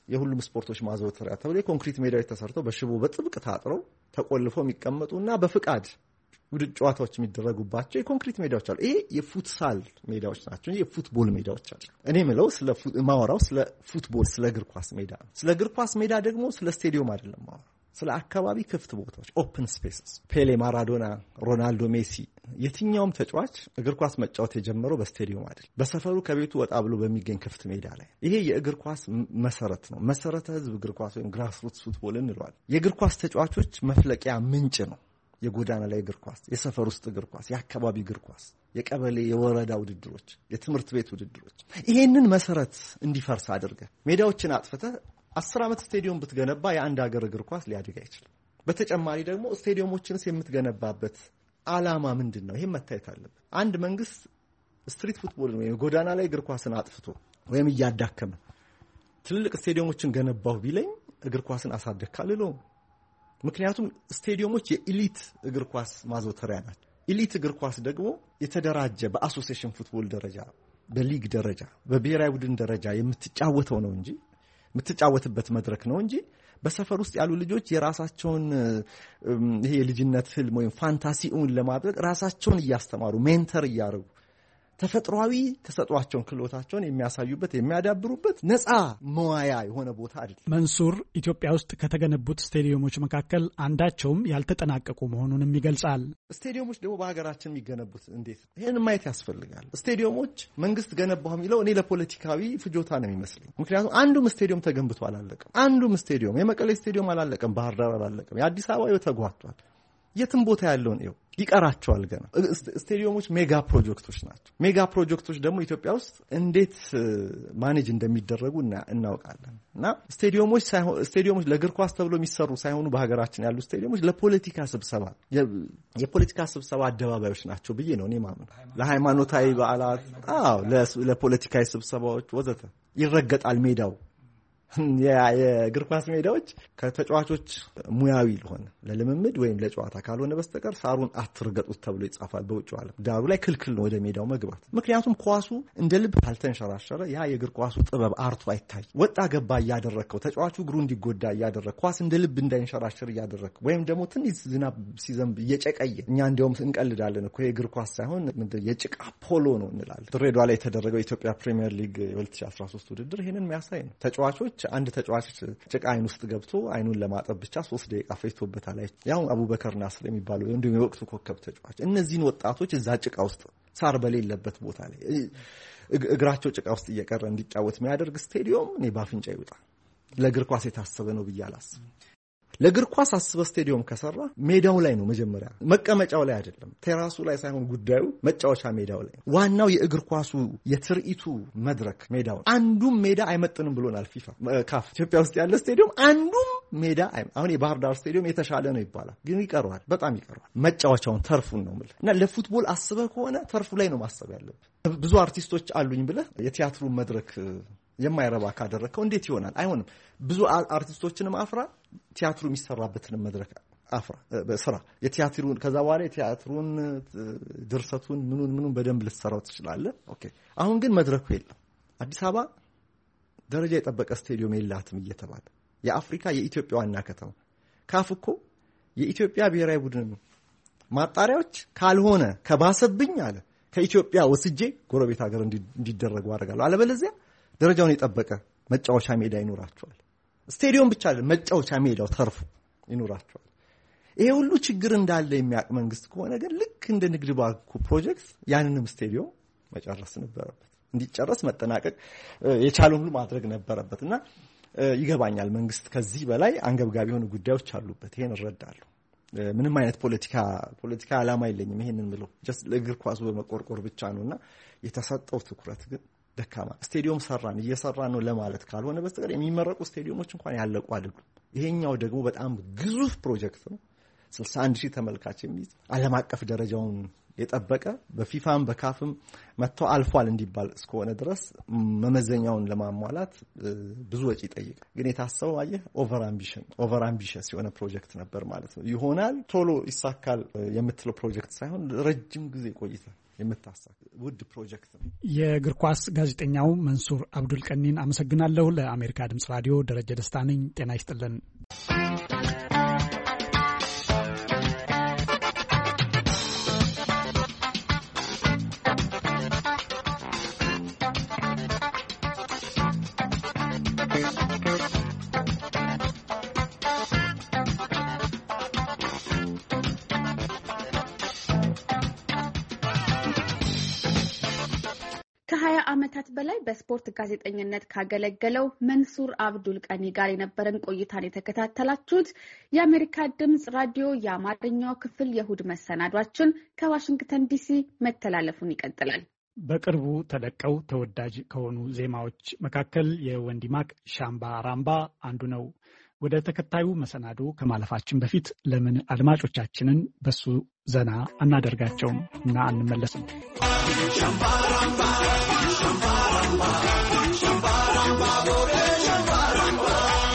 የሁሉም ስፖርቶች ማዘውተሪያ ተብሎ የኮንክሪት ሜዳዎች ተሰርተው በሽቦ በጥብቅ ታጥረው ተቆልፈው የሚቀመጡና በፍቃድ ውድድር ጨዋታዎች የሚደረጉባቸው የኮንክሪት ሜዳዎች አሉ። ይሄ የፉትሳል ሜዳዎች ናቸው እንጂ የፉትቦል ሜዳዎች አሉ። እኔ ምለው ስለ ማወራው ስለ ፉትቦል ስለ እግር ኳስ ሜዳ ነው። ስለ እግር ኳስ ሜዳ ደግሞ ስለ ስቴዲየም አይደለም ማወራው፣ ስለ አካባቢ ክፍት ቦታዎች ኦፕን ስፔስስ። ፔሌ፣ ማራዶና፣ ሮናልዶ፣ ሜሲ የትኛውም ተጫዋች እግር ኳስ መጫወት የጀመረው በስቴዲየም አይደል፣ በሰፈሩ ከቤቱ ወጣ ብሎ በሚገኝ ክፍት ሜዳ ላይ። ይሄ የእግር ኳስ መሰረት ነው። መሰረተ ህዝብ እግር ኳስ ወይም ግራስሩትስ ፉትቦል እንለዋለን። የእግር ኳስ ተጫዋቾች መፍለቂያ ምንጭ ነው። የጎዳና ላይ እግር ኳስ፣ የሰፈር ውስጥ እግር ኳስ፣ የአካባቢ እግር ኳስ፣ የቀበሌ የወረዳ ውድድሮች፣ የትምህርት ቤት ውድድሮች። ይሄንን መሰረት እንዲፈርስ አድርገህ ሜዳዎችን አጥፍተህ አስር ዓመት ስቴዲየም ብትገነባ የአንድ ሀገር እግር ኳስ ሊያድግ አይችልም። በተጨማሪ ደግሞ ስቴዲየሞችንስ የምትገነባበት ዓላማ ምንድን ነው? ይሄን መታየት አለበት። አንድ መንግስት ስትሪት ፉትቦልን ወይም ጎዳና ላይ እግር ኳስን አጥፍቶ ወይም እያዳከመ ትልልቅ ስቴዲየሞችን ገነባሁ ቢለኝ እግር ኳስን አሳደግክ አልለውም። ምክንያቱም ስቴዲየሞች የኢሊት እግር ኳስ ማዘውተሪያ ናቸው። ኢሊት እግር ኳስ ደግሞ የተደራጀ በአሶሲዬሽን ፉትቦል ደረጃ፣ በሊግ ደረጃ፣ በብሔራዊ ቡድን ደረጃ የምትጫወተው ነው እንጂ የምትጫወትበት መድረክ ነው እንጂ በሰፈር ውስጥ ያሉ ልጆች የራሳቸውን ይሄ የልጅነት ህልም ወይም ፋንታሲውን ለማድረግ ራሳቸውን እያስተማሩ ሜንተር እያደረጉ ተፈጥሯዊ ተሰጧቸውን ክህሎታቸውን የሚያሳዩበት የሚያዳብሩበት ነፃ መዋያ የሆነ ቦታ አይደል። መንሱር ኢትዮጵያ ውስጥ ከተገነቡት ስቴዲየሞች መካከል አንዳቸውም ያልተጠናቀቁ መሆኑንም ይገልጻል። ስቴዲየሞች ደግሞ በሀገራችን የሚገነቡት እንዴት ይሄን ማየት ያስፈልጋል። ስቴዲየሞች መንግስት ገነባው የሚለው እኔ ለፖለቲካዊ ፍጆታ ነው የሚመስለኝ። ምክንያቱም አንዱም ስቴዲየም ተገንብቶ አላለቀም። አንዱም ስቴዲየም የመቀሌ ስቴዲየም አላለቀም፣ ባህር ዳር አላለቀም፣ የአዲስ አበባ ተጓቷል። የትም ቦታ ያለውን ነው ይቀራቸዋል ገና። ስቴዲየሞች ሜጋ ፕሮጀክቶች ናቸው። ሜጋ ፕሮጀክቶች ደግሞ ኢትዮጵያ ውስጥ እንዴት ማኔጅ እንደሚደረጉ እናውቃለን። እና ስቴዲየሞች ሳይሆን ስቴዲየሞች ለእግር ኳስ ተብሎ የሚሰሩ ሳይሆኑ በሀገራችን ያሉ ስቴዲየሞች ለፖለቲካ ስብሰባ የፖለቲካ ስብሰባ አደባባዮች ናቸው ብዬ ነው እኔ ማምነው። ለሃይማኖታዊ በዓላት፣ አዎ ለፖለቲካዊ ስብሰባዎች ወዘተ ይረገጣል ሜዳው። የእግር ኳስ ሜዳዎች ከተጫዋቾች ሙያዊ ለሆነ ለልምምድ ወይም ለጨዋታ ካልሆነ በስተቀር ሳሩን አትርገጡት ተብሎ ይጻፋል በውጭው ዓለም። ዳሩ ላይ ክልክል ነው ወደ ሜዳው መግባት። ምክንያቱም ኳሱ እንደ ልብ ካልተንሸራሸረ ያ የእግር ኳሱ ጥበብ አርቱ አይታይ። ወጣ ገባ እያደረከው ተጫዋቹ እግሩ እንዲጎዳ እያደረክ ኳስ እንደ ልብ እንዳይንሸራሸር እያደረክ ወይም ደግሞ ትንሽ ዝናብ ሲዘንብ እየጨቀየ እኛ እንዲያውም እንቀልዳለን እኮ የእግር ኳስ ሳይሆን ምንድን የጭቃ ፖሎ ነው እንላለን። ድሬዳዋ ላይ የተደረገው የኢትዮጵያ ፕሪሚየር ሊግ ሁለት ሺህ አስራ ሶስት ውድድር ይሄንን የሚያሳይ ነው። ተጫዋቾች አንድ ተጫዋች ጭቃ አይን ውስጥ ገብቶ አይኑን ለማጠብ ብቻ ሶስት ደቂቃ ፈጅቶበታል። ያው አቡበከር ናስር የሚባለው እንዲሁም የወቅቱ ኮከብ ተጫዋች እነዚህን ወጣቶች እዛ ጭቃ ውስጥ ሳር በሌለበት ቦታ ላይ እግራቸው ጭቃ ውስጥ እየቀረ እንዲጫወት የሚያደርግ ስቴዲየም እኔ ባፍንጫ ይውጣ። ለእግር ኳስ የታሰበ ነው ብዬ አላስብም። ለእግር ኳስ አስበህ ስቴዲየም ከሰራ ሜዳው ላይ ነው መጀመሪያ፣ መቀመጫው ላይ አይደለም፣ ቴራሱ ላይ ሳይሆን ጉዳዩ መጫወቻ ሜዳው ላይ። ዋናው የእግር ኳሱ የትርኢቱ መድረክ ሜዳው። አንዱም ሜዳ አይመጥንም ብሎናል ፊፋ ካፍ። ኢትዮጵያ ውስጥ ያለ ስቴዲየም አንዱም ሜዳ አሁን የባህር ዳር ስቴዲየም የተሻለ ነው ይባላል፣ ግን ይቀረዋል፣ በጣም ይቀረዋል። መጫወቻውን ተርፉን ነው ማለት እና ለፉትቦል አስበህ ከሆነ ተርፉ ላይ ነው ማሰብ ያለብህ። ብዙ አርቲስቶች አሉኝ ብለህ የቲያትሩን መድረክ የማይረባ ካደረከው እንዴት ይሆናል? አይሆንም። ብዙ አርቲስቶችንም አፍራ ቲያትሩ የሚሰራበትን መድረክ አፍራ በስራ የቲያትሩን ከዛ በኋላ የቲያትሩን ድርሰቱን ምኑን ምኑን በደንብ ልትሰራው ትችላለህ። ኦኬ። አሁን ግን መድረኩ የለም። አዲስ አበባ ደረጃ የጠበቀ ስቴዲየም የላትም እየተባለ የአፍሪካ የኢትዮጵያ ዋና ከተማ ካፍ እኮ የኢትዮጵያ ብሔራዊ ቡድን ማጣሪያዎች ካልሆነ ከባሰብኝ አለ ከኢትዮጵያ ወስጄ ጎረቤት ሀገር እንዲደረጉ አደርጋለሁ፣ አለበለዚያ ደረጃውን የጠበቀ መጫወቻ ሜዳ ይኖራቸዋል። ስቴዲየም ብቻ አይደለም፣ መጫወቻ ሜዳው ተርፉ ይኖራቸዋል። ይሄ ሁሉ ችግር እንዳለ የሚያውቅ መንግስት ከሆነ ግን ልክ እንደ ንግድ ባንኩ ፕሮጀክት ያንንም ስቴዲየም መጨረስ ነበረበት። እንዲጨረስ መጠናቀቅ የቻለውን ሁሉ ማድረግ ነበረበትና ይገባኛል መንግስት ከዚህ በላይ አንገብጋቢ የሆኑ ጉዳዮች አሉበት። ይሄን እረዳለሁ። ምንም አይነት ፖለቲካ ፖለቲካ ዓላማ የለኝም። ይሄንን ምለው ጀስት ለእግር ኳሱ በመቆርቆር ብቻ ነውና የተሰጠው ትኩረት ግን ደካማ። ስቴዲየም ሰራን እየሰራን ነው ለማለት ካልሆነ በስተቀር የሚመረቁ ስቴዲየሞች እንኳን ያለቁ አይደሉም። ይሄኛው ደግሞ በጣም ግዙፍ ፕሮጀክት ነው። ስልሳ አንድ ሺህ ተመልካች የሚይዝ ዓለም አቀፍ ደረጃውን የጠበቀ በፊፋም በካፍም መጥቶ አልፏል እንዲባል እስከሆነ ድረስ መመዘኛውን ለማሟላት ብዙ ወጪ ይጠይቃል። ግን የታሰበው አየህ ኦቨር አምቢሽን ኦቨር አምቢሽስ የሆነ ፕሮጀክት ነበር ማለት ነው። ይሆናል ቶሎ ይሳካል የምትለው ፕሮጀክት ሳይሆን ረጅም ጊዜ ቆይቷል። የምታሳካ ውድ ፕሮጀክት ነው። የእግር ኳስ ጋዜጠኛው መንሱር አብዱል ቀኒን አመሰግናለሁ። ለአሜሪካ ድምጽ ራዲዮ ደረጀ ደስታ ነኝ። ጤና ይስጥልን። ከሀያ ዓመታት በላይ በስፖርት ጋዜጠኝነት ካገለገለው መንሱር አብዱል ቀኒ ጋር የነበረን ቆይታን የተከታተላችሁት የአሜሪካ ድምጽ ራዲዮ የአማርኛው ክፍል የእሁድ መሰናዷችን ከዋሽንግተን ዲሲ መተላለፉን ይቀጥላል። በቅርቡ ተለቀው ተወዳጅ ከሆኑ ዜማዎች መካከል የወንዲማክ ሻምባ ራምባ አንዱ ነው። ወደ ተከታዩ መሰናዶ ከማለፋችን በፊት ለምን አድማጮቻችንን በሱ ዘና አናደርጋቸውም እና አንመለስም? ሻምባ ራምባ ሻምባ ራምባ ሻምባ ራምባ ቦሬ ሻምባ ራምባ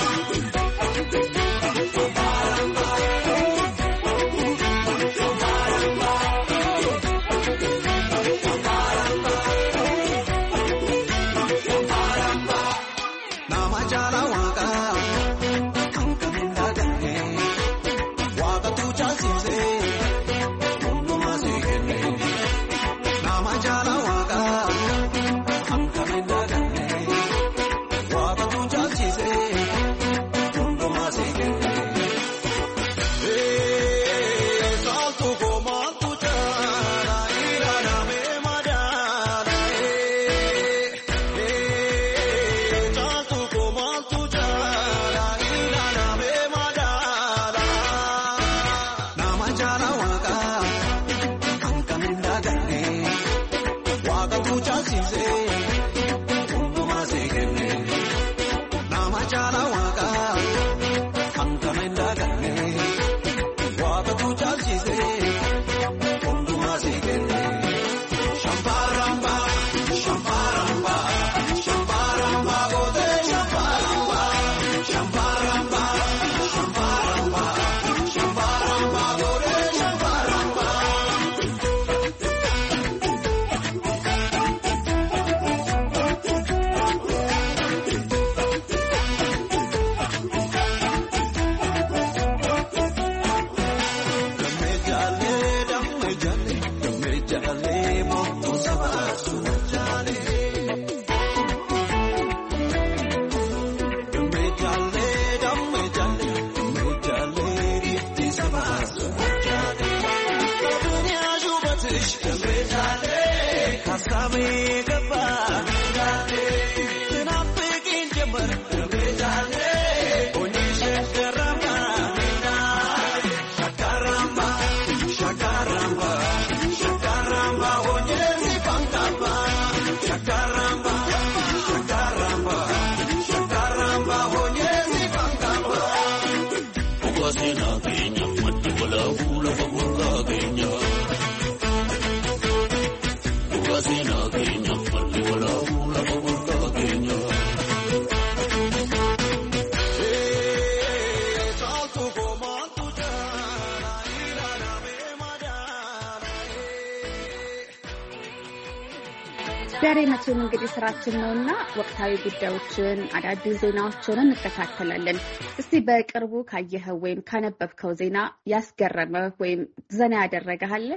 ዛሬ መቼም እንግዲህ ስራችን ነውና ወቅታዊ ጉዳዮችን አዳዲስ ዜናዎችን እንከታተላለን። እስቲ በቅርቡ ካየኸው ወይም ካነበብከው ዜና ያስገረመህ ወይም ዘና ያደረገህ አለ?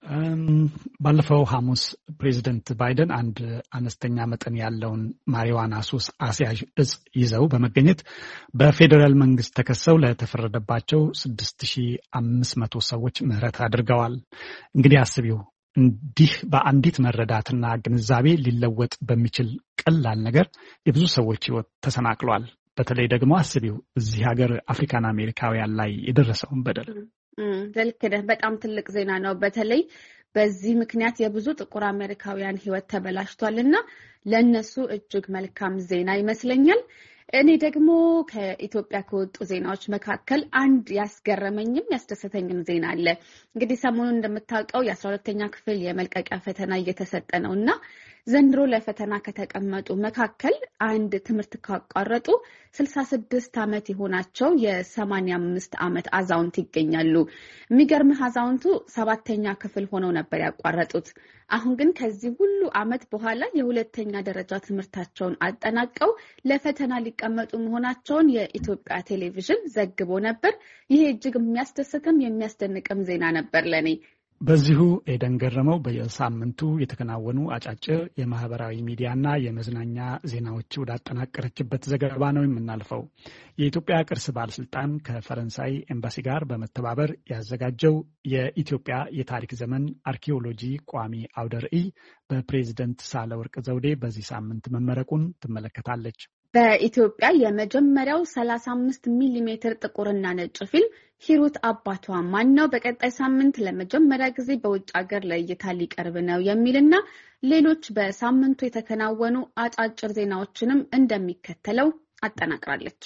ባለፈው ሐሙስ ፕሬዚደንት ባይደን አንድ አነስተኛ መጠን ያለውን ማሪዋና ሱስ አስያዥ እጽ ይዘው በመገኘት በፌዴራል መንግስት ተከሰው ለተፈረደባቸው ስድስት ሺህ አምስት መቶ ሰዎች ምህረት አድርገዋል። እንግዲህ አስቢው እንዲህ በአንዲት መረዳትና ግንዛቤ ሊለወጥ በሚችል ቀላል ነገር የብዙ ሰዎች ህይወት ተሰናክሏል። በተለይ ደግሞ አስቢው እዚህ ሀገር አፍሪካን አሜሪካውያን ላይ የደረሰውን በደል። ዘልከደ በጣም ትልቅ ዜና ነው። በተለይ በዚህ ምክንያት የብዙ ጥቁር አሜሪካውያን ህይወት ተበላሽቷልና ለነሱ እጅግ መልካም ዜና ይመስለኛል። እኔ ደግሞ ከኢትዮጵያ ከወጡ ዜናዎች መካከል አንድ ያስገረመኝም ያስደሰተኝም ዜና አለ። እንግዲህ ሰሞኑን እንደምታውቀው የአስራ ሁለተኛ ክፍል የመልቀቂያ ፈተና እየተሰጠ ነውና ዘንድሮ ለፈተና ከተቀመጡ መካከል አንድ ትምህርት ካቋረጡ ስልሳ ስድስት ዓመት የሆናቸው የሰማንያ አምስት ዓመት አዛውንት ይገኛሉ። የሚገርምህ አዛውንቱ ሰባተኛ ክፍል ሆነው ነበር ያቋረጡት። አሁን ግን ከዚህ ሁሉ ዓመት በኋላ የሁለተኛ ደረጃ ትምህርታቸውን አጠናቀው ለፈተና ሊቀመጡ መሆናቸውን የኢትዮጵያ ቴሌቪዥን ዘግቦ ነበር። ይሄ እጅግ የሚያስደስትም የሚያስደንቅም ዜና ነበር ለኔ። በዚሁ ኤደን ገረመው በየሳምንቱ የተከናወኑ አጫጭር የማህበራዊ ሚዲያና የመዝናኛ ዜናዎች ወዳጠናቀረችበት ዘገባ ነው የምናልፈው። የኢትዮጵያ ቅርስ ባለስልጣን ከፈረንሳይ ኤምባሲ ጋር በመተባበር ያዘጋጀው የኢትዮጵያ የታሪክ ዘመን አርኪኦሎጂ ቋሚ አውደ ርዕይ በፕሬዝደንት ሳህለወርቅ ዘውዴ በዚህ ሳምንት መመረቁን ትመለከታለች። በኢትዮጵያ የመጀመሪያው ሰላሳ አምስት ሚሊ ሜትር ጥቁርና ነጭ ፊልም ሂሩት አባቷ ማን ነው በቀጣይ ሳምንት ለመጀመሪያ ጊዜ በውጭ ሀገር ለእይታ ሊቀርብ ነው የሚልና ሌሎች በሳምንቱ የተከናወኑ አጫጭር ዜናዎችንም እንደሚከተለው አጠናቅራለች።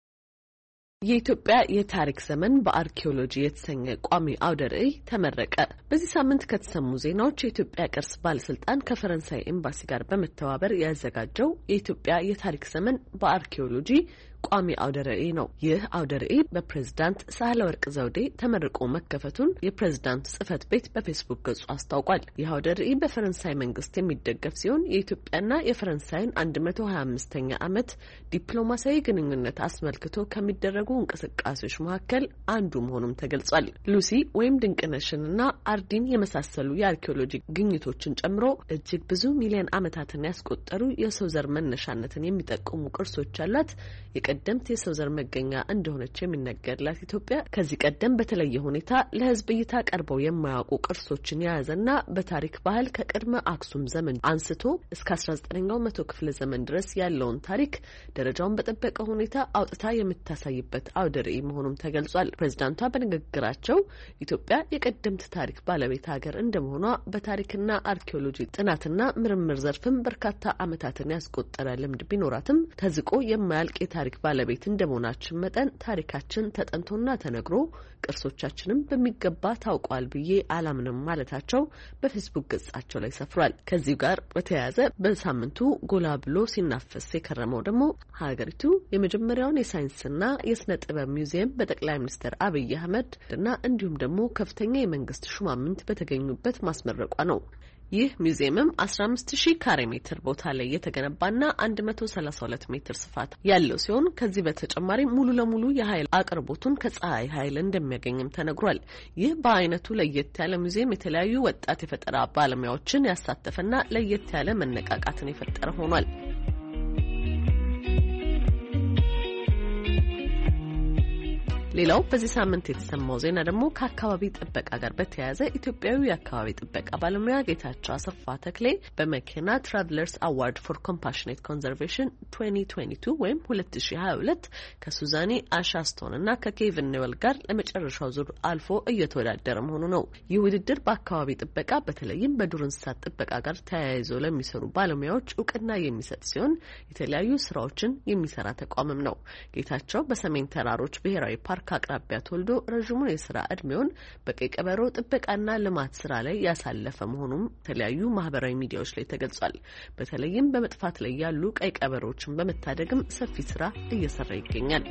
የኢትዮጵያ የታሪክ ዘመን በአርኪኦሎጂ የተሰኘ ቋሚ አውደ ርዕይ ተመረቀ። በዚህ ሳምንት ከተሰሙ ዜናዎች የኢትዮጵያ ቅርስ ባለስልጣን ከፈረንሳይ ኤምባሲ ጋር በመተባበር ያዘጋጀው የኢትዮጵያ የታሪክ ዘመን በአርኪኦሎጂ ቋሚ አውደ ርዕይ ነው። ይህ አውደ ርዕይ በፕሬዝዳንት ሳህለወርቅ ዘውዴ ተመርቆ መከፈቱን የፕሬዝዳንቱ ጽህፈት ቤት በፌስቡክ ገጹ አስታውቋል። ይህ አውደ ርዕይ በፈረንሳይ መንግስት የሚደገፍ ሲሆን የኢትዮጵያና የፈረንሳይን መቶ ሀያ አምስተኛ ዓመት ዲፕሎማሲያዊ ግንኙነት አስመልክቶ ከሚደረጉ እንቅስቃሴዎች መካከል አንዱ መሆኑም ተገልጿል። ሉሲ ወይም ድንቅነሽንና አርዲን የመሳሰሉ የአርኪኦሎጂ ግኝቶችን ጨምሮ እጅግ ብዙ ሚሊዮን ዓመታትን ያስቆጠሩ የሰው ዘር መነሻነትን የሚጠቁሙ ቅርሶች ያላት የቀደምት የሰው ዘር መገኛ እንደሆነች የሚነገርላት ኢትዮጵያ ከዚህ ቀደም በተለየ ሁኔታ ለህዝብ እይታ ቀርበው የማያውቁ ቅርሶችን የያዘና በታሪክ ባህል ከቅድመ አክሱም ዘመን አንስቶ እስከ አስራ ዘጠነኛው መቶ ክፍለ ዘመን ድረስ ያለውን ታሪክ ደረጃውን በጠበቀ ሁኔታ አውጥታ የምታሳይበት አውደ ርዕይ መሆኑም ተገልጿል። ፕሬዝዳንቷ በንግግራቸው ኢትዮጵያ የቀደምት ታሪክ ባለቤት ሀገር እንደመሆኗ በታሪክና አርኪኦሎጂ ጥናትና ምርምር ዘርፍም በርካታ ዓመታትን ያስቆጠረ ልምድ ቢኖራትም ተዝቆ የማያልቅ የታሪክ ባለቤት እንደመሆናችን መጠን ታሪካችን ተጠንቶና ተነግሮ ቅርሶቻችንም በሚገባ ታውቋል ብዬ አላምንም ማለታቸው በፌስቡክ ገጻቸው ላይ ሰፍሯል። ከዚህ ጋር በተያያዘ በሳምንቱ ጎላ ብሎ ሲናፈስ የከረመው ደግሞ ሀገሪቱ የመጀመሪያውን የሳይንስና የስነ ጥበብ ሙዚየም በጠቅላይ ሚኒስትር አብይ አህመድ እና እንዲሁም ደግሞ ከፍተኛ የመንግስት ሹማምንት በተገኙበት ማስመረቋ ነው። ይህ ሙዚየምም አስራ አምስት ሺህ ካሬ ሜትር ቦታ ላይ የተገነባና መቶ ሰላሳ ሁለት ሜትር ስፋት ያለው ሲሆን ከዚህ በተጨማሪ ሙሉ ለሙሉ የኃይል አቅርቦቱን ከፀሐይ ኃይል እንደሚያገኝም ተነግሯል። ይህ በአይነቱ ለየት ያለ ሙዚየም የተለያዩ ወጣት የፈጠራ ባለሙያዎችን ያሳተፈና ለየት ያለ መነቃቃትን የፈጠረ ሆኗል። ሌላው በዚህ ሳምንት የተሰማው ዜና ደግሞ ከአካባቢ ጥበቃ ጋር በተያያዘ ኢትዮጵያዊ የአካባቢ ጥበቃ ባለሙያ ጌታቸው አሰፋ ተክሌ በመኪና ትራቭለርስ አዋርድ ፎር ኮምፓሽኔት ኮንዘርቬሽን ሁለት ሺ ሃያ ሁለት ወይም ሁለት ሺ ሀያ ሁለት ከሱዛኒ አሻስቶን እና ከኬቪን ኔወል ጋር ለመጨረሻው ዙር አልፎ እየተወዳደረ መሆኑ ነው። ይህ ውድድር በአካባቢ ጥበቃ በተለይም በዱር እንስሳት ጥበቃ ጋር ተያይዘው ለሚሰሩ ባለሙያዎች እውቅና የሚሰጥ ሲሆን የተለያዩ ስራዎችን የሚሰራ ተቋምም ነው። ጌታቸው በሰሜን ተራሮች ብሔራዊ ፓርክ አቅራቢያ ተወልዶ ረዥሙን የስራ እድሜውን በቀይ ቀበሮ ጥበቃና ልማት ስራ ላይ ያሳለፈ መሆኑም የተለያዩ ማህበራዊ ሚዲያዎች ላይ ተገልጿል። በተለይም በመጥፋት ላይ ያሉ ቀይ ቀበሮችን በመታደግም ሰፊ ስራ እየሰራ ይገኛል።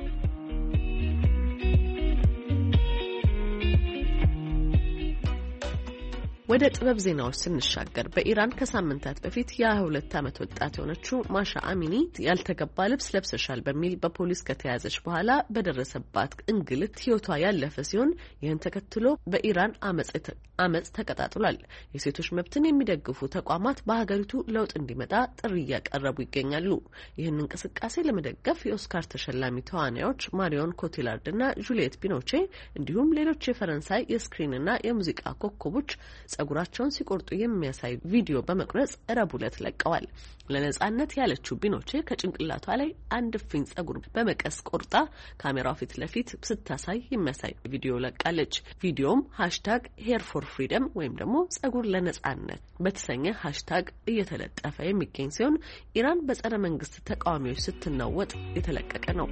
ወደ ጥበብ ዜናዎች ስንሻገር በኢራን ከሳምንታት በፊት የሃያ ሁለት ዓመት ወጣት የሆነችው ማሻ አሚኒ ያልተገባ ልብስ ለብሰሻል በሚል በፖሊስ ከተያዘች በኋላ በደረሰባት እንግልት ህይወቷ ያለፈ ሲሆን ይህን ተከትሎ በኢራን አመጽ ተቀጣጥሏል። የሴቶች መብትን የሚደግፉ ተቋማት በሀገሪቱ ለውጥ እንዲመጣ ጥሪ እያቀረቡ ይገኛሉ። ይህን እንቅስቃሴ ለመደገፍ የኦስካር ተሸላሚ ተዋናዮች ማሪዮን ኮቲላርድና ጁሊየት ቢኖቼ እንዲሁም ሌሎች የፈረንሳይ የስክሪንና የሙዚቃ ኮከቦች ጸጉራቸውን ሲቆርጡ የሚያሳይ ቪዲዮ በመቅረጽ ረቡዕ ዕለት ለቀዋል። ለነጻነት ያለችው ቢኖቼ ከጭንቅላቷ ላይ አንድ ፍኝ ጸጉር በመቀስ ቆርጣ ካሜራው ፊት ለፊት ስታሳይ የሚያሳይ ቪዲዮ ለቃለች። ቪዲዮም ሃሽታግ ሄር ፎር ፍሪደም ወይም ደግሞ ጸጉር ለነጻነት በተሰኘ ሃሽታግ እየተለጠፈ የሚገኝ ሲሆን ኢራን በጸረ መንግስት ተቃዋሚዎች ስትናወጥ የተለቀቀ ነው።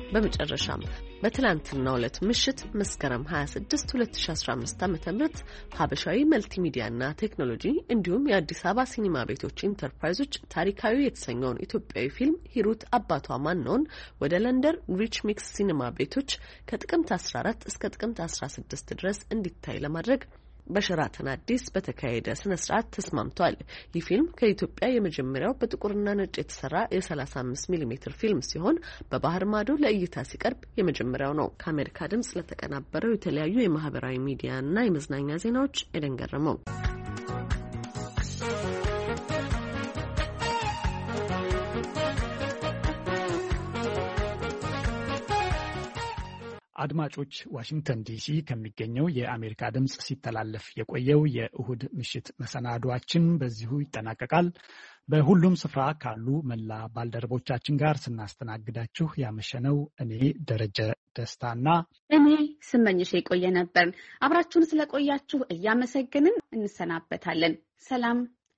በመጨረሻም በትላንትናው ዕለት ምሽት መስከረም ሃያ ስድስት ሁለት ሺህ አስራ አምስት ዓ.ም ሀበሻዊ መልቲሚዲያና ቴክኖሎጂ እንዲሁም የአዲስ አበባ ሲኒማ ቤቶች ኢንተርፕራይዞች ታሪካዊ የተሰኘውን ኢትዮጵያዊ ፊልም ሂሩት አባቷ ማንነውን ወደ ለንደን ሪች ሚክስ ሲኒማ ቤቶች ከጥቅምት አስራ አራት እስከ ጥቅምት አስራ ስድስት ድረስ እንዲታይ ለማድረግ በሸራተን አዲስ በተካሄደ ስነ ስርዓት ተስማምቷል። ይህ ፊልም ከኢትዮጵያ የመጀመሪያው በጥቁርና ነጭ የተሰራ የ ሰላሳ አምስት ሚሊ ሜትር ፊልም ሲሆን በባህር ማዶ ለእይታ ሲቀርብ የመጀመሪያው ነው። ከአሜሪካ ድምጽ ለተቀናበረው የተለያዩ የማህበራዊ ሚዲያና የመዝናኛ ዜናዎች ኤደን ገረመው። አድማጮች ዋሽንግተን ዲሲ ከሚገኘው የአሜሪካ ድምጽ ሲተላለፍ የቆየው የእሁድ ምሽት መሰናዷችን በዚሁ ይጠናቀቃል። በሁሉም ስፍራ ካሉ መላ ባልደረቦቻችን ጋር ስናስተናግዳችሁ ያመሸነው እኔ ደረጀ ደስታና እኔ ስመኝሽ የቆየ ነበር። አብራችሁን ስለቆያችሁ እያመሰገንን እንሰናበታለን። ሰላም።